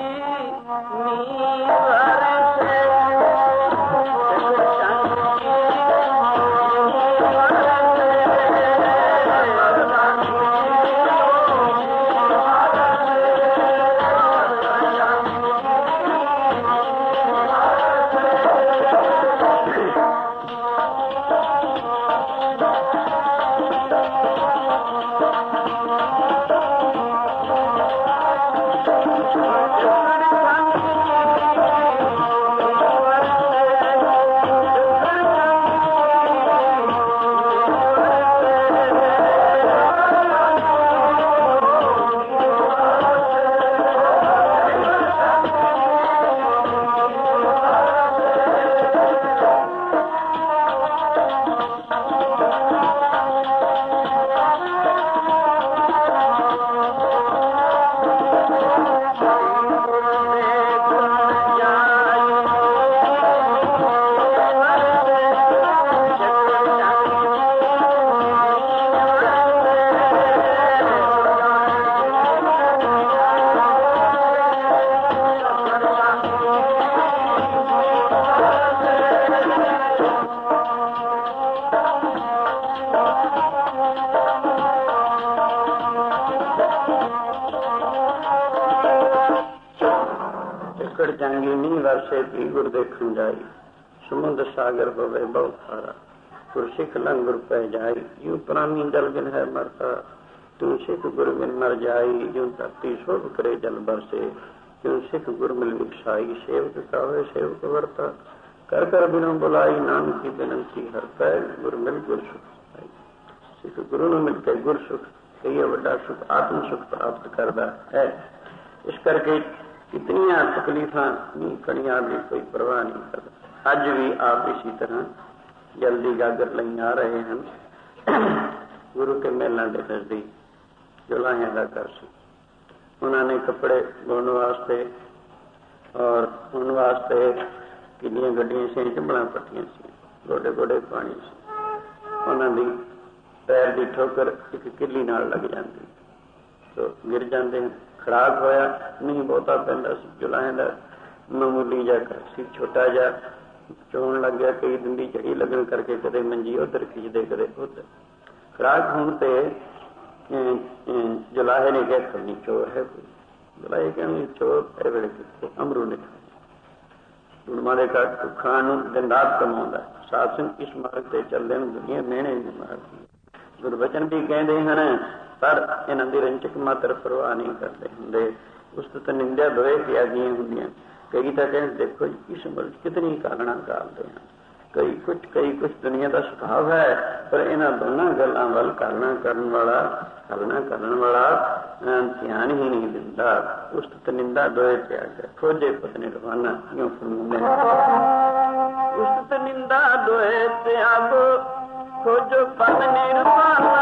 गुर देखन जाई, समुद्र सागर होवे बहुत सारा, गुर सिख लंग गुर पै जाई, यूं प्राणी जल बिन है मरता, तू सिख गुर बिन मर जाई, यूं धरती शोभ करे जल बरसे, यूं सिख गुर मिल विकसाई, सेवक का होए सेवक वर्ता, कर कर बिनो बुलाई, नाम की बिनती हर पै, गुर मिल गुर सुख पाई। सिख गुरु ਨੂੰ मिल के गुर सुख, ये बड़ा सुख आत्म सुख प्राप्त करता है। इस करके कितनियां तकलीफां नहीं कड़ियां भी कोई परवाह नहीं करता। अज भी आप इसी तरह जल्दी गागर लई आ रहे हैं। गुरु के मेलों के नजदीक जुलाहियां का घर सी, उन्होंने कपड़े धोने वास्ते और उन वास्ते किनियां गड्डियां से चंबला पट्टियां सी, गोडे गोडे पानी सी। उन्होंने पैर की ठोकर एक किली नाल लग जाती तो गिर जाते हैं। खड़ाक होया नहीं बहुता पैंदा सी, जुलाहियां दा मामूली जा घर सी, छोटा जा चोन लग गया, कई दिन की झड़ी लगन करके कदे मंजी उधर खिंचते कदे उधर। खड़ाक होने ते जुलाहे ने कहा खरनी चोर है कोई, जुलाहे कहने चोर है वेले कितने अमरू ने दुनिया के घट खान दिन रात कमाਉਂਦਾ। साध संग इस मार्ग से चलते हैं, दुनिया मेहने नहीं मारती। गुरबचन भी कहते हैं पर इन्हों की रंचक मात्र परवाह नहीं करते होंगे, उस तो निंदा बवे त्यागियां होंगे। कई तो कहते देखो जी इस मुल्क कितनी कालना कालते हैं, कई कुछ दुनिया का सुभाव है, पर इन्हां दोनों गल्लां वल करना करन वाला ध्यान ही नहीं दिंदा। उस्तत निंदा दोए त्याग खोजे पत निर्वाणा यूं फरमाते हैं। उस्तत निंदा दोए त्याग खोजो पत निर्वाणा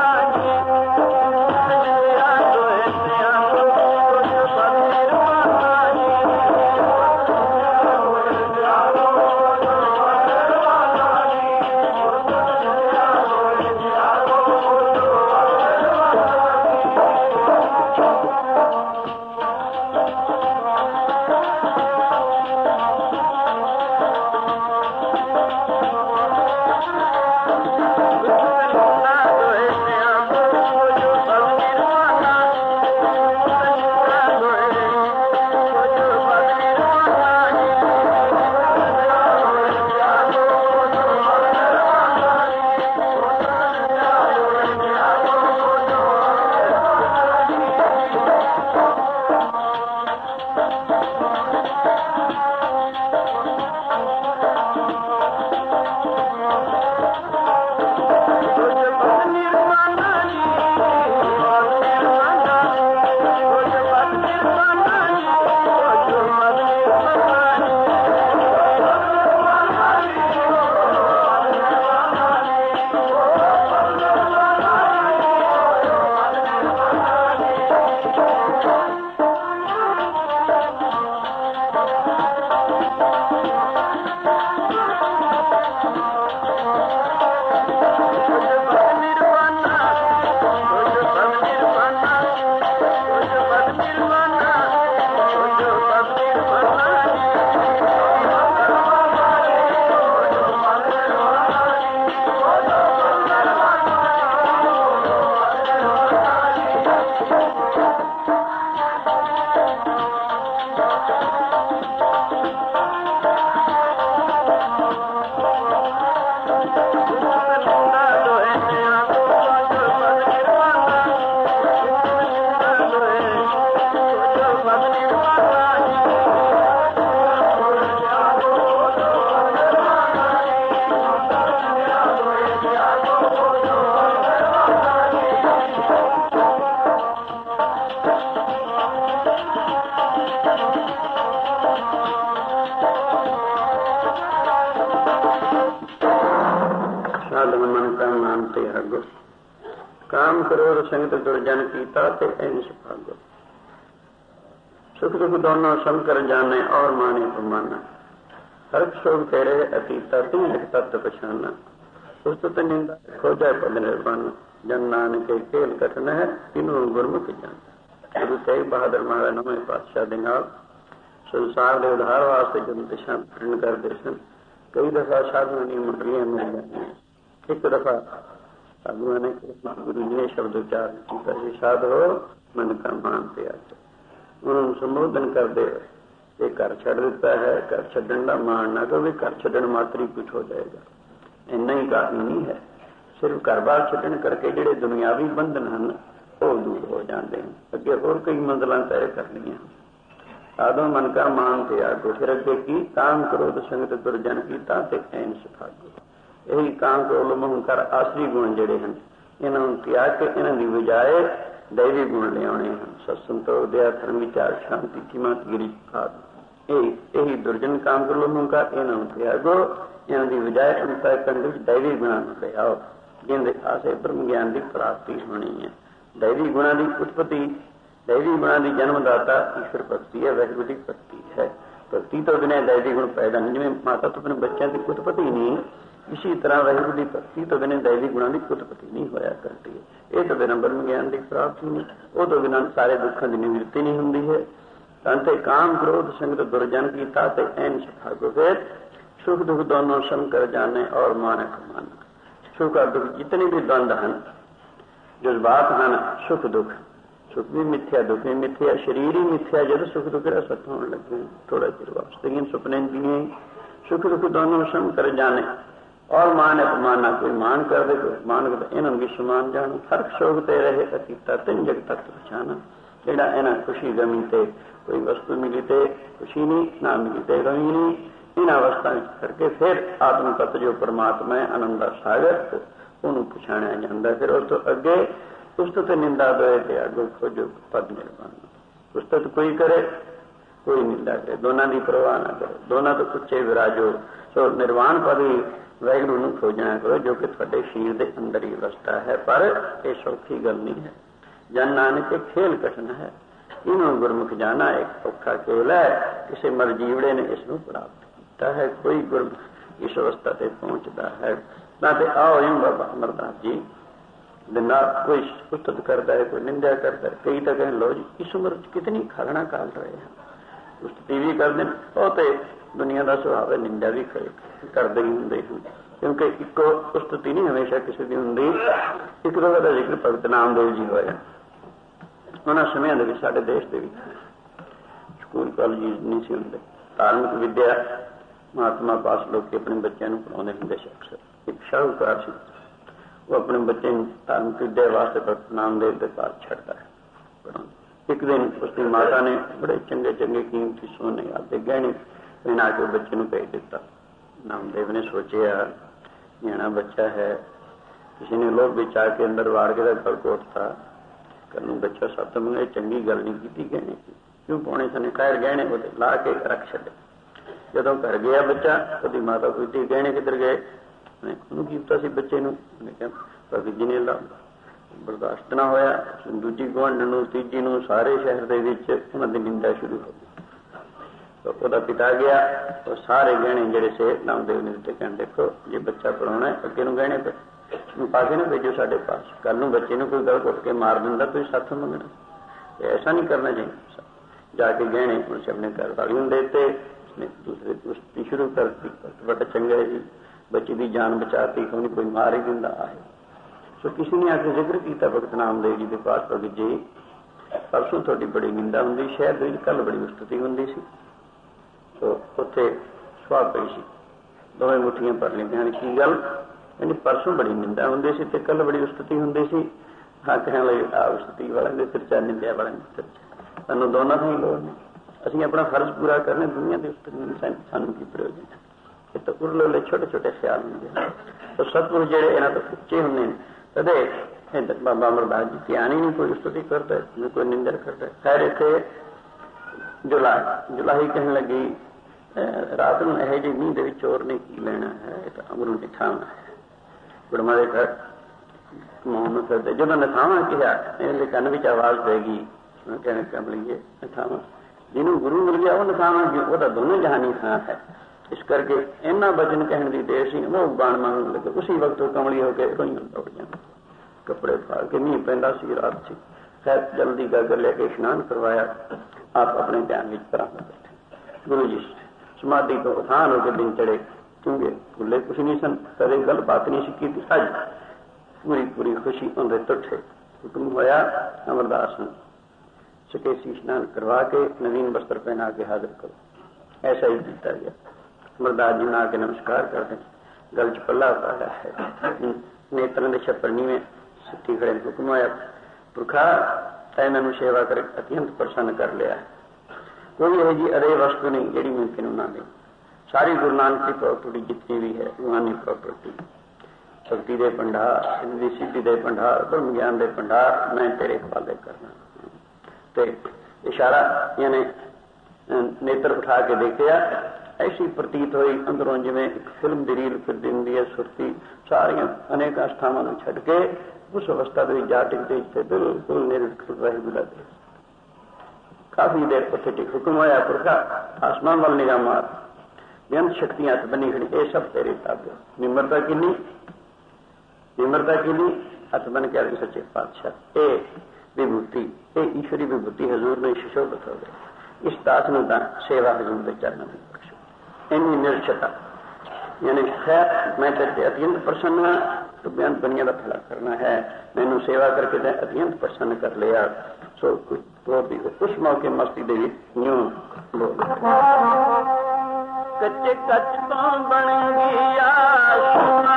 काम करो संगत दुर्जन कीता ते ऐन सुभागो। सुख दुख दोनों सम कर जाने और माने प्रमाना। हर्ष शोभ तेरे अतीता तुम एक तत्व पछाना। उस्तत निंदा खोजा पद निर्वाण। जन नानक खेल कठन है तीनों गुरमुख जान। गुरु तेग बहादुर महाराज नौवें पातशाह दे नाल संसार के उधार वास्ते जन दिशा प्रण करते सन। कई दफा साधुओं दी मंडलियां मिल जाती। एक दफा साधुओं ने गुरु जी ने शब्द उच्चारण किया, साधो मन का मान ते आके उन्होंने संबोधन करते ये घर छड़ दिता है। घर छड्डन का मान ना करो, घर छड्डन मात्र ही कुछ हो जाएगा, इन्ना ही काफी नहीं है। सिर्फ घर बार छड्डन करके ਜਿਹੜੇ दुनियावी बंधन हैं वो दूर हो जाते हैं। अगे होर कई मंजिलां तय करनियां। साधो मन का मान ते आगो। फिर अगे की काम करो तो संगत दुर्जन कीता ते ऐन सुभागो। यही काम क्रोध मोह अहंकार आसरी गुण जिहड़े हैं इन्हां नूं त्याग के इन्हां दी बजाय दैवी गुण लियाने हैं। सत्संग तो दया धर्म विचार शांति किमत गिरी आदि यही दुर्जन काम क्रोध मोह अहंकार इन्हां नूं त्यागो। इन्हां दी बजाय अंतःकरण विच दैवी गुणां नूं लियाओ जिंदे आसे ब्रह्म ज्ञान की प्राप्ति होनी है। दैवी गुणां की उत्पत्ति दैवी गुणां की जन्मदाता ईश्वर भक्ति है, वाहिगुरू की भक्ति है। भक्ति तो बिना दैवी गुण पैदा नहीं। जिवें माता तो अपने बच्चों की उत्पत्ति नहीं, इसी तरह वाहिगुरू की भक्ति तो बिना दैवी गुणों की उत्पत्ति नहीं होया करती है। ये तो बिना ब्रह्म ज्ञान की प्राप्ति नहीं, वो तो बिना सारे दुखों की निवृत्ति नहीं होंगी है। अंते काम क्रोध संगत दुर्जन की ताते ऐन सुभागो। फिर सुख दुख दोनों सम कर जाने और मानक माना। सुख और दुख जितने भी द्वंद हैं, जज्बात हैं, सुख दुख, सुख भी मिथ्या दुख भी मिथ्या, शरीर ही मिथ्या जो सुख दुख रसत होने लगे थोड़ा चिर वास्ते सुपने दिए। सुख दुख दोनों सम कर जाने और मान अपमाना। कोई मान कर दे कोई मान कर, इन्होंने विश्व मान जानो। हर शोक ते रहे अतीता तीन जग तक पछाना। जेड़ा इन्हें खुशी गमी ते कोई वस्तु मिली ते खुशी नहीं, ना मिली ते गमी नहीं। ਇਹਨਾਂ ਅਵਸਥਾ ਵਿੱਚ ਕਰਕੇ ਫਿਰ ਆਤਮ ਤੱਤ ਜੋ ਪਰਮਾਤਮਾ ਹੈ, ਆਨੰਦ ਦਾ ਸਾਗਰ, ਉਹਨੂੰ ਪਛਾਣਿਆ ਜਾਂਦਾ। ਫਿਰ ਉਸ ਤੋਂ ਅੱਗੇ ਉਸਤਤ ਨਿੰਦਾ ਦੋਏ ਤੇ ਅੱਗੋਂ ਖੋਜੋ ਪਦ ਨਿਰਵਾਣ। ਉਸਤਤ ਕੋਈ ਕਰੇ, ਕੋਈ ਨਿੰਦਾ ਕਰੇ, ਦੋਨਾਂ ਦੀ ਪਰਵਾਹ ਨਾ ਕਰੋ, ਦੋਨਾਂ ਤੋਂ ਉੱਚੇ ਵਿਰਾਜੋ। ਸੋ ਨਿਰਵਾਣ ਪਦ ਹੀ ਵਾਹਿਗੁਰੂ ਨੂੰ ਖੋਜਣਾ ਕਰੋ, ਜੋ ਕਿ ਤੁਹਾਡੇ ਸਰੀਰ ਦੇ ਅੰਦਰ ਹੀ ਅਵਸਥਾ ਹੈ। ਪਰ ਇਹ ਸੌਖੀ ਗੱਲ ਨਹੀਂ ਹੈ। ਜਨ ਨਾਨਕ ਖੇਲ ਕਠਨ ਹੈ, ਇਹਨੂੰ ਗੁਰਮੁਖ ਜਾਣਾ ਇੱਕ ਔਖਾ ਖੇਲ ਹੈ। ਕਿਸੇ ਮਰਜੀਵੜੇ ਨੇ ਇਸ ਨੂੰ ਪ੍ਰਾਪਤ ਕੀਤਾ ਹੈ। ਕੋਈ ਗੁਰਮੁਖ ਇਸ ਅਵਸਥਾ ਤੇ ਪਹੁੰਚਦਾ ਹੈ ਨਾ। ਤੇ ਆਓ ਜੀ ਬਾਬਾ ਅਮਰਦਾਸ ਜੀ ਦੇ ਨਾਲ ਕੋਈ ਉਸਤਤ ਕਰਦਾ ਹੈ, ਕੋਈ ਨਿੰਦਿਆ ਕਰਦਾ ਹੈ। ਕਈ ਤਾਂ ਕਹਿੰਦੇ ਲਓ ਜੀ ਇਸ ਉਮਰ ਚ ਕਿਤਨੀ ਖਾਲਣਾ ਕਾਲ ਰਹੇ ਹਨ, ਉਸਤਤੀ ਵੀ ਕਰਦੇ ਨੇ। ਉਹ ਤੇ ਦੁਨੀਆ ਦਾ ਸੁਭਾਅ ਹੈ, ਨਿੰਦਿਆ ਵੀ ਕਰਦੇ ਹੀ ਹੁੰਦੇ ਹਨ, ਕਿਉਂਕਿ ਇੱਕੋ ਉਸਤਤੀ ਨਹੀਂ ਹਮੇਸ਼ਾ ਕਿਸੇ ਦੀ ਹੁੰਦੀ। ਇੱਕ ਦੋ ਦਾ ਜ਼ਿਕਰ ਭਗਤ ਨਾਮਦੇਵ ਜੀ ਹੋਇਆ। ਉਹਨਾਂ ਸਮਿਆਂ ਦੇ ਵਿੱਚ ਸਾਡੇ ਦੇਸ਼ ਦੇ ਵਿੱਚ ਸਕੂਲ ਕਾਲਜ ਨਹੀਂ ਸੀ ਹੁੰਦੇ। ਧਾਰਮਿਕ ਵਿੱਦਿਆ ਮਹਾਤਮਾ ਪਾਸ ਲੋਕ ਆਪਣੇ ਬੱਚਿਆਂ ਨੂੰ ਪੜ੍ਹਾਉਂਦੇ ਹੁੰਦੇ ਸੀ। ਅਕਸਰ ਇੱਕ ਸ਼ਾਹੂਕਾਰ ਸੀ, ਉਹ ਆਪਣੇ ਬੱਚੇ ਨੂੰ ਧਾਰਮਿਕ ਵਿੱਦਿਆ ਵਾਸਤੇ ਭਗਤ ਨਾਮਦੇਵ ਦੇ ਪਾਸ ਛੱਡਦਾ ਹੈ ਪੜ੍ਹਾਉਣ। ਇੱਕ ਦਿਨ ਉਸਦੀ ਮਾਤਾ ਨੇ ਬੜੇ ਚੰਗੇ ਚੰਗੇ ਕੀਮਤੀ ਸੋਨੇ ਆਦਿ ਗਹਿਣੇ ਪਹਿਨਾ ਕੇ ਬੱਚੇ ਨੂੰ ਭੇਜ ਦਿੱਤਾ। ਨਾਮਦੇਵ ਨੇ ਸੋਚਿਆ ਨਿਆਣਾ ਬੱਚਾ ਹੈ, ਕਿਸੇ ਨੇ ਲੋਭ ਵਿੱਚ ਆ ਕੇ ਅੰਦਰ ਵਾੜ ਕੇ ਦਾ ਗਲ ਕੋਟਤਾ, ਕੱਲ ਨੂੰ ਬੱਚਾ ਸੱਤ ਮੰਗੇ, ਚੰਗੀ ਗੱਲ ਨਹੀਂ ਕੀਤੀ। ਗਹਿਣੇ ਕਿਉਂ ਪਾਉਣੇ ਸਨ? ਖੈਰ ਗਹਿਣੇ ਉਹਦੇ ਲਾ ਕੇ ਰੱਖ ਛੱਡੇ। ਜਦੋਂ ਘਰ ਗਿਆ ਬੱਚਾ, ਉਹਦੀ ਮਾਤਾ ਪੁੱਛਦੀ ਗਹਿਣੇ ਕਿੱਧਰ ਗਏ? ਉਹਨੂੰ ਕੀ ਪਤਾ ਸੀ ਬੱਚੇ ਨੂੰ? ਉਹਨੇ ਕਿਹਾ ਭਗਤ ਜੀ ਨੇ ਲਾ। ਬਰਦਾਸ਼ਤ ਨਾ ਹੋਇਆ, ਦੂਜੀ ਗੁਆਂਢ ਨੂੰ, ਤੀਜੀ ਨੂੰ, ਸਾਰੇ ਸ਼ਹਿਰ ਦੇ ਵਿੱਚ ਉਹਨਾਂ ਦੀ ਨਿੰਦਾ ਸ਼ੁਰੂ ਹੋ ਗਈ। ਉਹਦਾ ਪਿਤਾ ਗਿਆ, ਉਹ ਸਾਰੇ ਗਹਿਣੇ ਜਿਹੜੇ ਸੇ ਨਾਮਦੇਵ ਨੇ ਦਿੱਤੇ। ਕਹਿਣ ਦੇਖੋ ਜੇ ਬੱਚਾ ਪੜਾਉਣਾ ਹੈ ਅੱਗੇ ਨੂੰ ਗਹਿਣੇ ਪਾ ਕੇ ਨਾ ਭੇਜੋ ਸਾਡੇ ਪਾਸ, ਕੱਲ ਨੂੰ ਬੱਚੇ ਨੂੰ ਕੋਈ ਗਲ ਘੁੱਟ ਕੇ ਮਾਰ ਦਿੰਦਾ, ਤੁਸੀਂ ਸਾਥੋਂ ਮੰਗਣਾ, ਐਸਾ ਨਹੀਂ ਕਰਨਾ ਚਾਹੀਦਾ। ਜਾ ਕੇ ਗਹਿਣੇ ਉਸ ਆਪਣੇ ਘਰ ਵਾਲੀ ਨੂੰ ਦੇਤੇ। ਉਸਨੇ ਦੂਸਰੇ ਕੁਸ਼ਤੀ ਸ਼ੁਰੂ ਕਰਤੀ। ਬੜਾ ਚੰਗਾ ਜੀ, ਬੱਚੇ ਦੀ ਜਾਨ ਬਚਾਤੀ, ਕੋਈ ਮਾਰ ਹੀ ਦਿੰਦਾ ਆਏ। ਸੋ ਕਿਸੇ ਨੇ ਆ ਕੇ ਜ਼ਿਕਰ ਕੀਤਾ ਭਗਤ ਨਾਮਦੇਵ ਜੀ ਦੇ ਪਾਸ, ਭਗਤ ਜੀ ਪਰਸੋਂ ਤੁਹਾਡੀ ਬੜੀ ਨਿੰਦਾ ਹੁੰਦੀ ਸ਼ਹਿਰ ਦੇ ਵਿੱਚ, ਕੱਲ ਬੜੀ ਉਸਤਤੀ ਹੁੰਦੀ ਸੀ। ਸੋ ਉੱਥੇ ਸੁਆਹ ਪਈ ਸੀ, ਦੋਵੇਂ ਮੁੱਠੀਆਂ ਭਰ ਲੈਂਦੀਆਂ ਨੇ। ਕੀ ਗੱਲ? ਕਹਿੰਦੀ ਪਰਸੋਂ ਬੜੀ ਨਿੰਦਾ ਹੁੰਦੀ ਸੀ ਤੇ ਕੱਲ ਬੜੀ ਉਸਤਤੀ ਹੁੰਦੀ ਸੀ। ਹਾਂ ਕਹਿਣ ਲਈ ਆ ਉਸਤਤੀ ਵਾਲਿਆਂ ਦੇ ਸਿਰ ਚ, ਨਿੰਦਿਆ ਵਾਲਿਆਂ ਦੇ ਸਿਰ ਚ, ਸਾਨੂੰ ਦੋਨਾਂ ਤੋਂ ਹੀ ਲੋੜ ਨਹੀਂ। ਅਸੀਂ ਆਪਣਾ ਫਰਜ਼ ਪੂਰਾ ਕਰਨਾ, ਦੁਨੀਆ ਦੀ ਉਸਤਤੀ ਸਾਨੂੰ ਕੀ ਪ੍ਰਯੋਜਨ ਹੈ? ਇਹ ਤਾਂ ਉਰਲੇ ਛੋਟੇ ਛੋਟੇ ਖਿਆਲ ਹੁੰਦੇ ਨੇ। ਤਾਂ ਸਤਿਗੁਰੂ ਜਿਹੜੇ ਇਹਨਾਂ ਤੋਂ ਉੱਚੇ ਹੁੰਦੇ ਨੇ, ਕਦੇ ਬਾਬਾ ਅਮਰਦਾਸ ਜੀ ਧਿਆਨ ਹੀ ਨਹੀਂ ਕੋਈ ਉਸਤਤੀ ਕਰਦਾ, ਕੋਈ ਨਿੰਦਰ ਕਰਦਾ। ਖੈਰ ਇੱਥੇ ਜੁਲਾਹੀ ਕਹਿਣ ਲੱਗੀ ਰਾਤ ਨੂੰ ਇਹੋ ਜਿਹੀ ਨੀਂਦ ਦੇ ਵਿੱਚ ਚੋਰ ਨੇ ਕੀ ਲੈਣਾ ਹੈ, ਇਹ ਤਾਂ ਅਮਰੂ ਨਿਠਾਵਾਂ ਹੈ। ਗੁਰਮਾ ਦੇ ਘਰ ਕਮਾਉਣ ਨੂੰ ਫਿਰਦੇ। ਜਦੋਂ ਨਿਠਾਵਾਂ ਕਿਹਾ, ਇਹਦੇ ਕੰਨ ਵਿੱਚ ਆਵਾਜ਼ ਪੈ ਗਈ, ਕਹਿਣ ਕਮਲੀਏ ਨਿਠਾਵਾਂ ਜਿਹਨੂੰ ਗੁਰੂ ਮਿਲ ਗਿਆ ਉਹ ਨਿਠਾਵਾਂ, ਉਹਦਾ ਦੋਨੋਂ ਜਹਾਨੀ ਥਾਂ ਹੈ। ਇਸ ਕਰਕੇ ਇਹਨਾਂ ਬਚਨ ਕਹਿਣ ਦੀ ਦੇਰ ਸੀ, ਉਹ ਬਾਣ ਮੰਗਣ ਲੱਗੇ। ਉਸੇ ਵਕਤ ਉਹ ਕਮਲੀ ਹੋ ਕੇ ਰੋਈਆਂ ਦੌੜ ਜਾਂਦੇ, ਕੱਪੜੇ ਫਾੜ ਕੇ। ਮੀਂਹ ਪੈਂਦਾ ਸੀ, ਰਾਤ ਸੀ। ਖੈਰ ਜਲਦੀ ਗਾਗਰ ਲੈ ਕੇ ਇਸ਼ਨਾਨ ਕਰਵਾਇਆ, ਆਪ ਆਪਣੇ ਧਿਆਨ ਵਿੱਚ ਪਰਾਂ ਬੈਠੇ। ਗੁਰੂ ਜੀ ਸਮਾਧੀ ਤੋਂ ਉਠਾਨ ਹੋ ਕੇ ਦਿਨ ਚੜੇ, ਕਿਉਂਕਿ ਭੁੱਲੇ ਕੁਛ ਨਹੀਂ ਸਨ, ਕਦੇ ਗੱਲਬਾਤ ਨਹੀਂ ਸੀ ਕੀਤੀ। ਅੱਜ ਪੂਰੀ ਪੂਰੀ ਖੁਸ਼ੀ ਉਹਦੇ ਤੁੱਠੇ। ਹੁਕਮ ਹੋਇਆ ਅਮਰਦਾਸ ਨੂੰ ਸਕੇਸੀ ਇਸ਼ਨਾਨ ਕਰਵਾ ਕੇ ਨਵੀਨ ਵਸਤਰ ਪਹਿਨਾ ਕੇ ਹਾਜ਼ਰ ਕਰੋ। ਐਸਾ ਹੀ ਕੀਤਾ ਗਿਆ। ਅਮਰਦਾਸ ਜੀ ਨਾਲ ਕੇ ਨਮਸਕਾਰ ਕਰਦੇ, ਗਲ ਚ ਪੱਲਾ ਪਾਇਆ ਹੈ, ਨੇਤਰਾਂ ਦੇ ਛੱਪਰ ਨੀਵੇਂ ਸਿੱਟੀ ਖੜੇ। ਹੁਕਮ ਹੋਇਆ ਪੁਰਖਾ ਇਹਨਾਂ ਨੂੰ ਸੇਵਾ ਕਰ ਅਤਿਅੰਤ ਪ੍ਰਸੰਨ ਕਰ ਲਿਆ। ਕੋਈ ਇਹੋ ਜਿਹੀ ਅਰੇ ਵਸਤੂ ਨਹੀਂ ਜਿਹੜੀ ਮੁਮਕਿਨ ਨਾ ਦੇ। ਸਾਰੀ ਗੁਰੂ ਨਾਨਕ ਦੀ ਪ੍ਰਾਪਰਟੀ ਜਿਤਨੀ ਵੀ ਹੈ, ਰੂਹਾਨੀ ਪ੍ਰਾਪਰਟੀ, ਸ਼ਕਤੀ ਦੇ ਭੰਡਾਰ, ਸਿੱਧੀ ਦੇ ਭੰਡਾਰ, ਬ੍ਰਹਮ ਗਿਆਨ ਦੇ ਭੰਡਾਰ, ਮੈਂ ਤੇਰੇ ਹਵਾਲੇ ਕਰਨਾ। ਤੇ ਇਸ਼ਾਰਾ ਯਾਨੀ ਨੇਤਰ ਉਠਾ ਕੇ ਦੇਖਿਆ, ਐਸੀ ਪ੍ਰਤੀਤ ਹੋਈ ਅੰਦਰੋਂ ਜਿਵੇਂ ਇੱਕ ਫਿਲਮ ਦੀ ਰੀਲ ਫਿਰਦੀ ਹੁੰਦੀ ਹੈ, ਸੁਰਤੀ ਸਾਰੀਆਂ ਅਨੇਕ ਅਸਥਾਵਾਂ ਨੂੰ ਛੱਡ ਕੇ ਉਸ ਅਵਸਥਾ ਦੇ ਵਿੱਚ ਜਾ ਟਿਕਦੇ, ਜਿੱਥੇ ਬਿਲਕੁਲ ਨਿਰਵਿਕਲ ਵਾਹਿਗੁਰੂ ਦੇ। ਕਾਫੀ ਦੇਰ ਉੱਥੇ ਟਿਕ। ਹੁਕਮ ਹੋਇਆ ਪੁਰਖਾ ਆਸਮਾਨ ਵੱਲ ਨਿਗਾਹ ਮਾਰ, ਬੇਅੰਤ ਸ਼ਕਤੀਆਂ ਹੱਥ ਬਣੀ ਖੜੀ, ਇਹ ਸਭ ਤੇਰੇ ਤਾਬੇ। ਨਿਮਰਤਾ ਕਿੰਨੀ, ਨਿਮਰਤਾ ਕਿੰਨੀ, ਹੱਥ ਬਣ ਕੇ ਆਦਿ ਸੱਚੇ ਪਾਤਸ਼ਾਹ। ਇਹ ਵਿਭੂਤੀ, ਇਹ ਈਸ਼ਵਰੀ ਵਿਭੂਤੀ ਹਜ਼ੂਰ ਨੇ ਸ਼ਿਸ਼ੋਭਤ ਹੋ ਗਈ। ਇਸ ਦਾਸ ਨੂੰ ਤਾਂ ਸੇਵਾ ਹਜ਼ੂਰ ਦੇ ਚਰਨਾਂ ਵਿੱਚ ਬਖਸ਼ੋ। ਇੰਨੀ ਨਿਰਛਤਾ ਯਾਨੀ ਖੈਰ ਮੈਂ ਤੇਰੇ ਅਤਿਅੰਤ ਪ੍ਰਸੰਨ ਹਾਂ, ਤੂੰ ਬੇਅੰਤ ਦੁਨੀਆ ਦਾ ਭਲਾ ਕਰਨਾ ਹੈ, ਮੈਨੂੰ ਸੇਵਾ ਕਰਕੇ ਤੇ ਅਤਿਅੰਤ ਪ੍ਰਸੰਨ ਕਰ ਲਿਆ। ਸੋ ਉਸ ਮੌਕੇ ਮਸਤੀ ਦੇ ਵਿੱਚ ਨਿਉ ਕੱਚੇ ਕੱਚ ਤੋਂ ਬਣ ਗਿਆ ਸੋਨਾ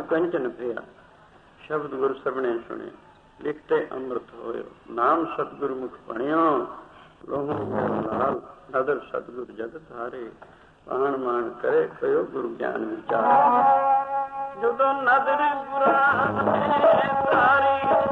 कंचन पिया शब्द गुरु सबने सुने लिखते अमृत होयो नाम सतगुरु मुख पढ़ियो लोहो लाल नदर सतगुरु जग धारे पाण मान करे कयो गुरु ज्ञान विचार जो नदर गुरा तारी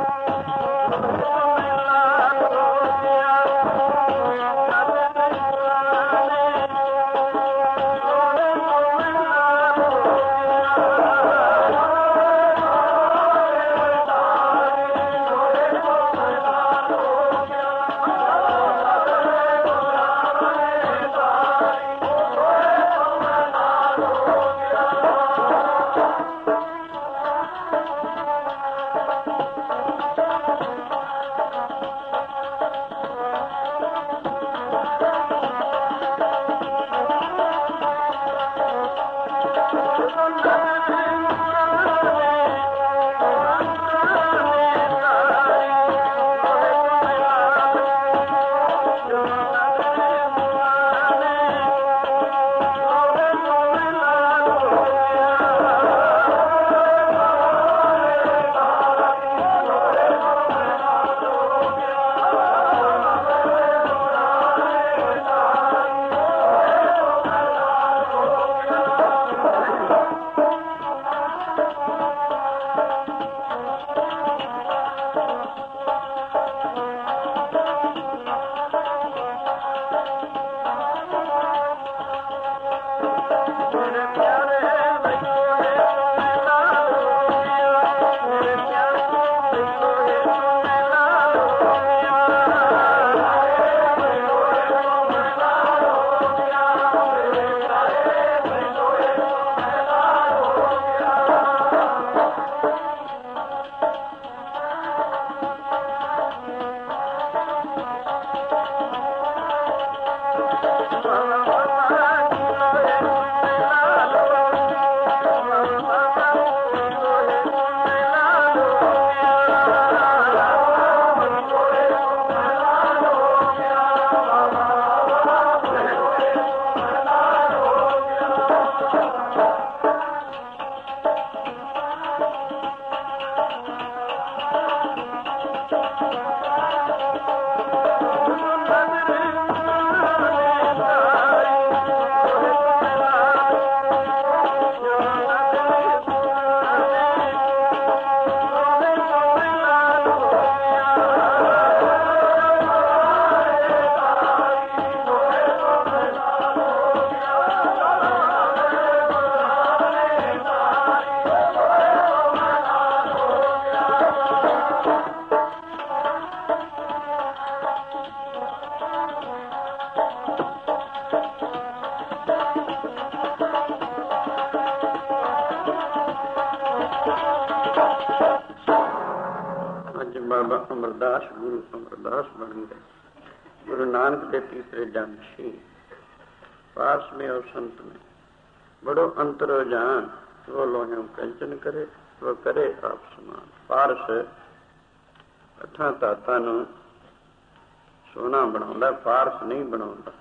बाबा अमरदास गुरु अमरदास बन गए। गुरु नानक के तीसरे जन्म सी पास में और संत में बड़ो अंतरो जान वो लोहे कंचन करे वो करे आप समान। पारस अठा ताता नूं सोना बनाउंदा पारस नहीं बनाउंदा।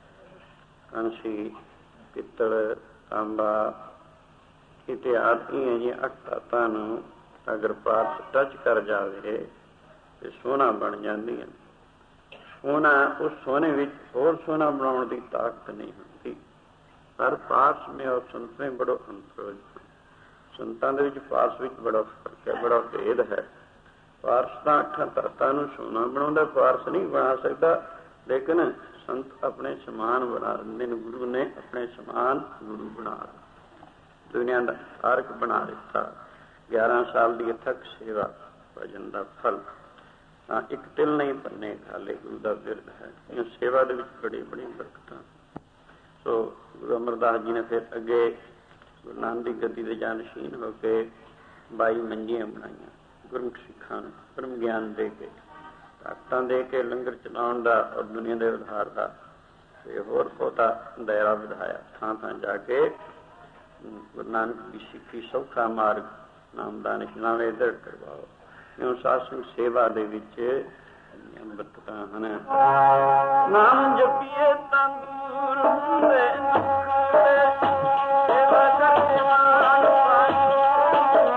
कांसी पित्तल तांबा इत्यादि जी अठ ताता नूं अगर पारस टच कर जावे तो सोना बन जाती है। सोना उस सोने विच होर सोना बनाने की ताकत नहीं होती। पर पारस में और संत में बड़ो अंतर हो। संतां दे विच पारस विच बड़ा फर्क है, बड़ा भेद है। पारस तां अठां तत्तां नूं सोना बनाउंदा, पारस नहीं बना सकता। लेकिन संत अपने समान बना दिंदे ने। गुरु ने अपने समान गुरु बना दुनिया का तारक बना दिता। 11 साल की अथक सेवा भजन का फल एक तिल नहीं बनने खाले गुरु का बिरद है। सेवा दे विच बड़ी बड़ी बरकत। सो गुरु अमरदास जी ने फिर अगे गुरु नानक की गद्दी दे जानशीन होके 22 मंजियां बनाईया। गुरमुख सिखां नूं परम ज्ञान दे के, ताकतां दे के, लंगर चलाउण दा और दुनिया के उद्धार का होर बहुता दायरा वधाया। थां थां जाके गुरु नानक की सिੱਖੀ सौखा मार्ग नामदान इस्लाम इधर करवाओ। क्यों सासु सेवा दे विच बरकतां हन। नाम जपिए तंदूर हुंदे सेवा करके मान पाई।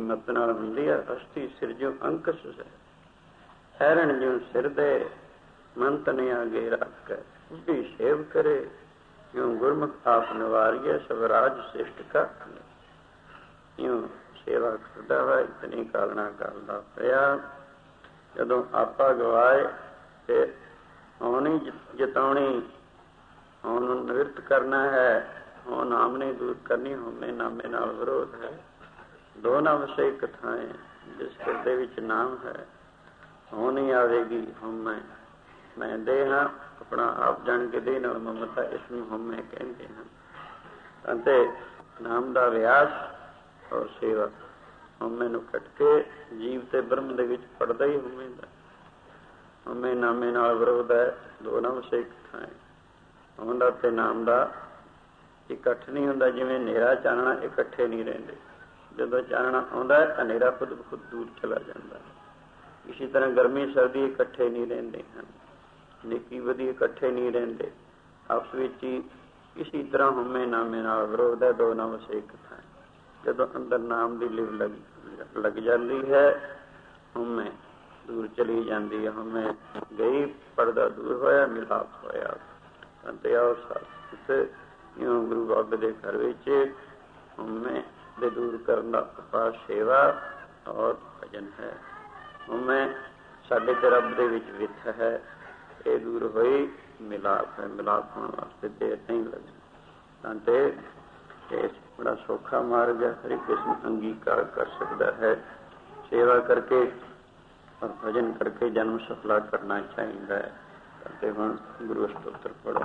ਹਿੰਮਤ ਨਾਲ ਹੁੰਦੀ ਹੈ। ਅਸਥੀ ਸਿਰਜੋ ਅੰਕਸ ਹੈ, ਹੈਰਨ ਜਿਉ ਸਿਰ ਦੇ ਮਨ ਤਨੇ ਆਗੇ ਰੱਖ ਉਸਦੀ ਸੇਵ ਕਰੇ, ਇਉਂ ਗੁਰਮੁਖ ਆਪ ਨਿਵਾਰੀਏ ਸਵਰਾਜ ਸਿਸ਼ਟ ਕਰ। ਇਉਂ ਸੇਵਾ ਕਰਦਾ ਵਾ, ਇਤਨੀ ਕਾਲਣਾ ਕਰਦਾ ਪਿਆ। ਜਦੋਂ ਆਪਾ ਗਵਾਏ ਤੇ ਆਉਣੀ ਜਿਤਾਉਣੀ, ਹੁਣ ਨਿਵਰਤ ਕਰਨਾ ਹੈ, ਹੁਣ ਨਾਮ ਨੇ ਦੂਰ ਕਰਨੀ, ਹਉਮੈ ਨਾਮੇ ਨਾਲ ਵਿਰੋਧ ਹੈ। ਦੋ ਨਾ ਵਸੇ ਇੱਕ ਥਾਏ, ਜਿਸ ਹਿਰਦੇ ਵਿੱਚ ਨਾਮ ਹੈ ਹੋ ਨਹੀਂ ਆਵੇਗੀ ਹਉਮੈ। ਮੈਂ ਦੇਹ ਹਾਂ, ਆਪਣਾ ਆਪ ਜਾਣ ਕੇ ਦੇਹ ਨਾਲ ਮਮਤਾ, ਇਸ ਨੂੰ ਹਉਮੈ ਕਹਿੰਦੇ ਹਨ। ਅਤੇ ਨਾਮ ਦਾ ਅਭਿਆਸ ਔਰ ਸੇਵਾ, ਹਉਮੈ ਨੂੰ ਕੱਟ ਕੇ ਜੀਵ ਤੇ ਬ੍ਰਹਮ ਦੇ ਵਿੱਚ ਪੜਦਾ ਹੀ ਹਉਮੈ ਦਾ। ਹਉਮੈ ਨਾਮੇ ਨਾਲ ਵਿਰੋਧ ਹੈ, ਦੋ ਨਾ ਵਸੇ ਇੱਕ ਥਾਏ। ਹਉਮੈ ਦਾ ਤੇ ਨਾਮ ਦਾ ਇਕੱਠ ਨਹੀਂ ਹੁੰਦਾ, ਜਿਵੇਂ ਹਨੇਰਾ ਚਾਨਣਾ ਇਕੱਠੇ ਨਹੀਂ ਰਹਿੰਦੇ। ਜਦੋਂ ਚਾਨਣਾ ਆਉਂਦਾ ਹੈ, ਹਨੇਰਾ ਖੁਦ ਖੁਦ ਦੂਰ ਚਲਾ ਜਾਂਦਾ ਹੈ। ਇਸੇ ਤਰ੍ਹਾਂ ਗਰਮੀ ਸਰਦੀ ਇਕੱਠੇ ਨਹੀਂ ਰਹਿੰਦੇ ਹਨ, ਨੇਕੀ ਬਦੀ ਇਕੱਠੇ ਨਹੀਂ ਰਹਿੰਦੇ ਆਪਸ ਵਿੱਚ ਹੀ। ਇਸੀ ਤਰ੍ਹਾਂ ਹਉਮੈ ਨਾਮੇ ਨਾਲ ਵਿਰੋਧ ਹੈ, ਦੋ ਨਾ ਵਸੇ ਇੱਕ ਥਾਂ। ਜਦੋਂ ਅੰਦਰ ਨਾਮ ਦੀ ਲਿਵ ਲੱਗ ਜਾਂਦੀ ਹੈ, ਹਉਮੈ ਦੂਰ ਚਲੀ ਜਾਂਦੀ ਹੈ। ਹਉਮੈ ਗਈ, ਪਰਦਾ ਦੂਰ ਹੋਇਆ, ਮਿਲਾਪ ਹੋਇਆ। ਅਤੇ ਆਓ ਸਾਥ ਇਉਂ ਗੁਰੂ ਬਾਬੇ ਦੇ ਘਰ ਵਿੱਚ ਹਉਮੈ ਦੇ ਦੂਰ ਕਰਨ ਦਾ ਉਪਾਅ ਸੇਵਾ ਔਰ ਭਜਨ ਹੈ। ਹਉਮੈ ਸਾਡੇ ਤੇ ਰੱਬ ਦੇ ਵਿੱਚ ਵਿੱਥ ਹੈ, ਇਹ ਦੂਰ ਹੋਈ ਮਿਲਾਪ ਹੈ। ਮਿਲਾਪ ਹੋਣ ਵਾਸਤੇ ਦੇਰ ਨਹੀਂ ਲੱਗਦੀ। ਅਤੇ ਇਹ ਬੜਾ ਸੌਖਾ ਮਾਰਗ ਹੈ, ਹਰ ਕਿਸਮ ਅੰਗੀਕਾਰ ਕਰ ਸਕਦਾ ਹੈ। ਸੇਵਾ ਕਰਕੇ ਔਰ ਭਜਨ ਕਰਕੇ ਜਨਮ ਸਫਲਾ ਕਰਨਾ ਚਾਹੀਦਾ ਹੈ। ਅਤੇ ਹੁਣ ਗੁਰੂ ਸਤੋਤਰ ਪੜ੍ਹੋ।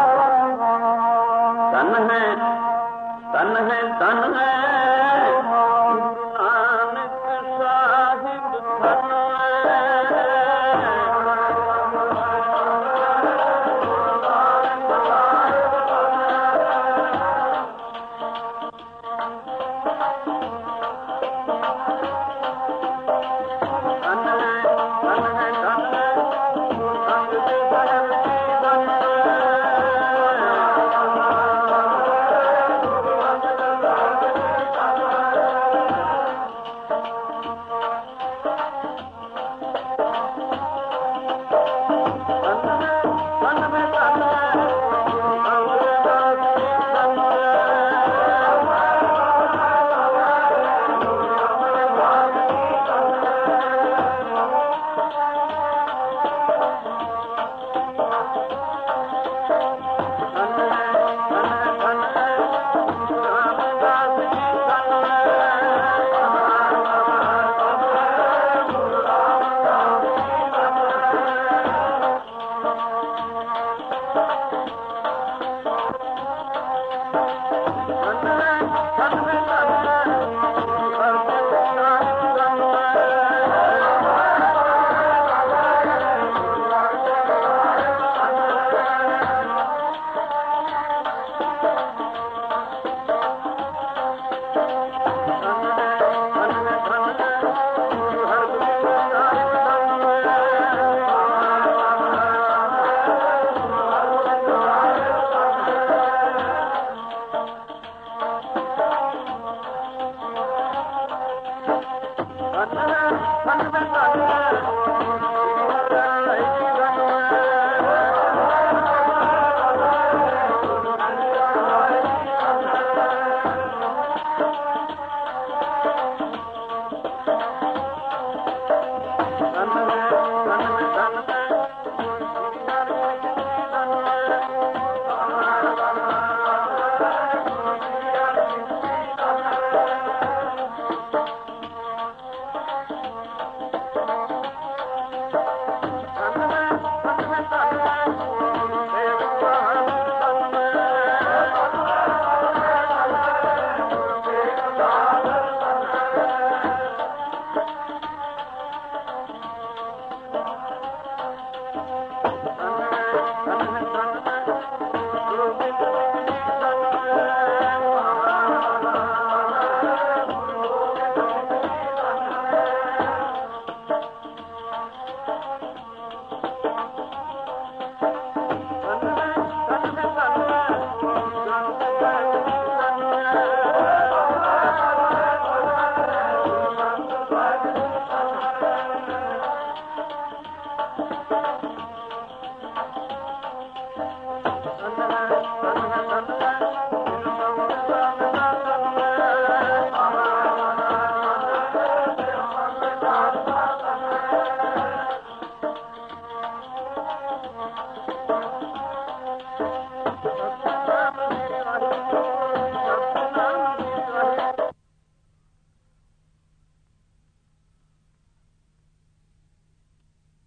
ਧਨ ਹੈ ਧਨ ਹੈ ਧਨ ਹੈ ਗੁਰੂ ਨਾਨਕ ਸਾਹਿਬ, ਧਨ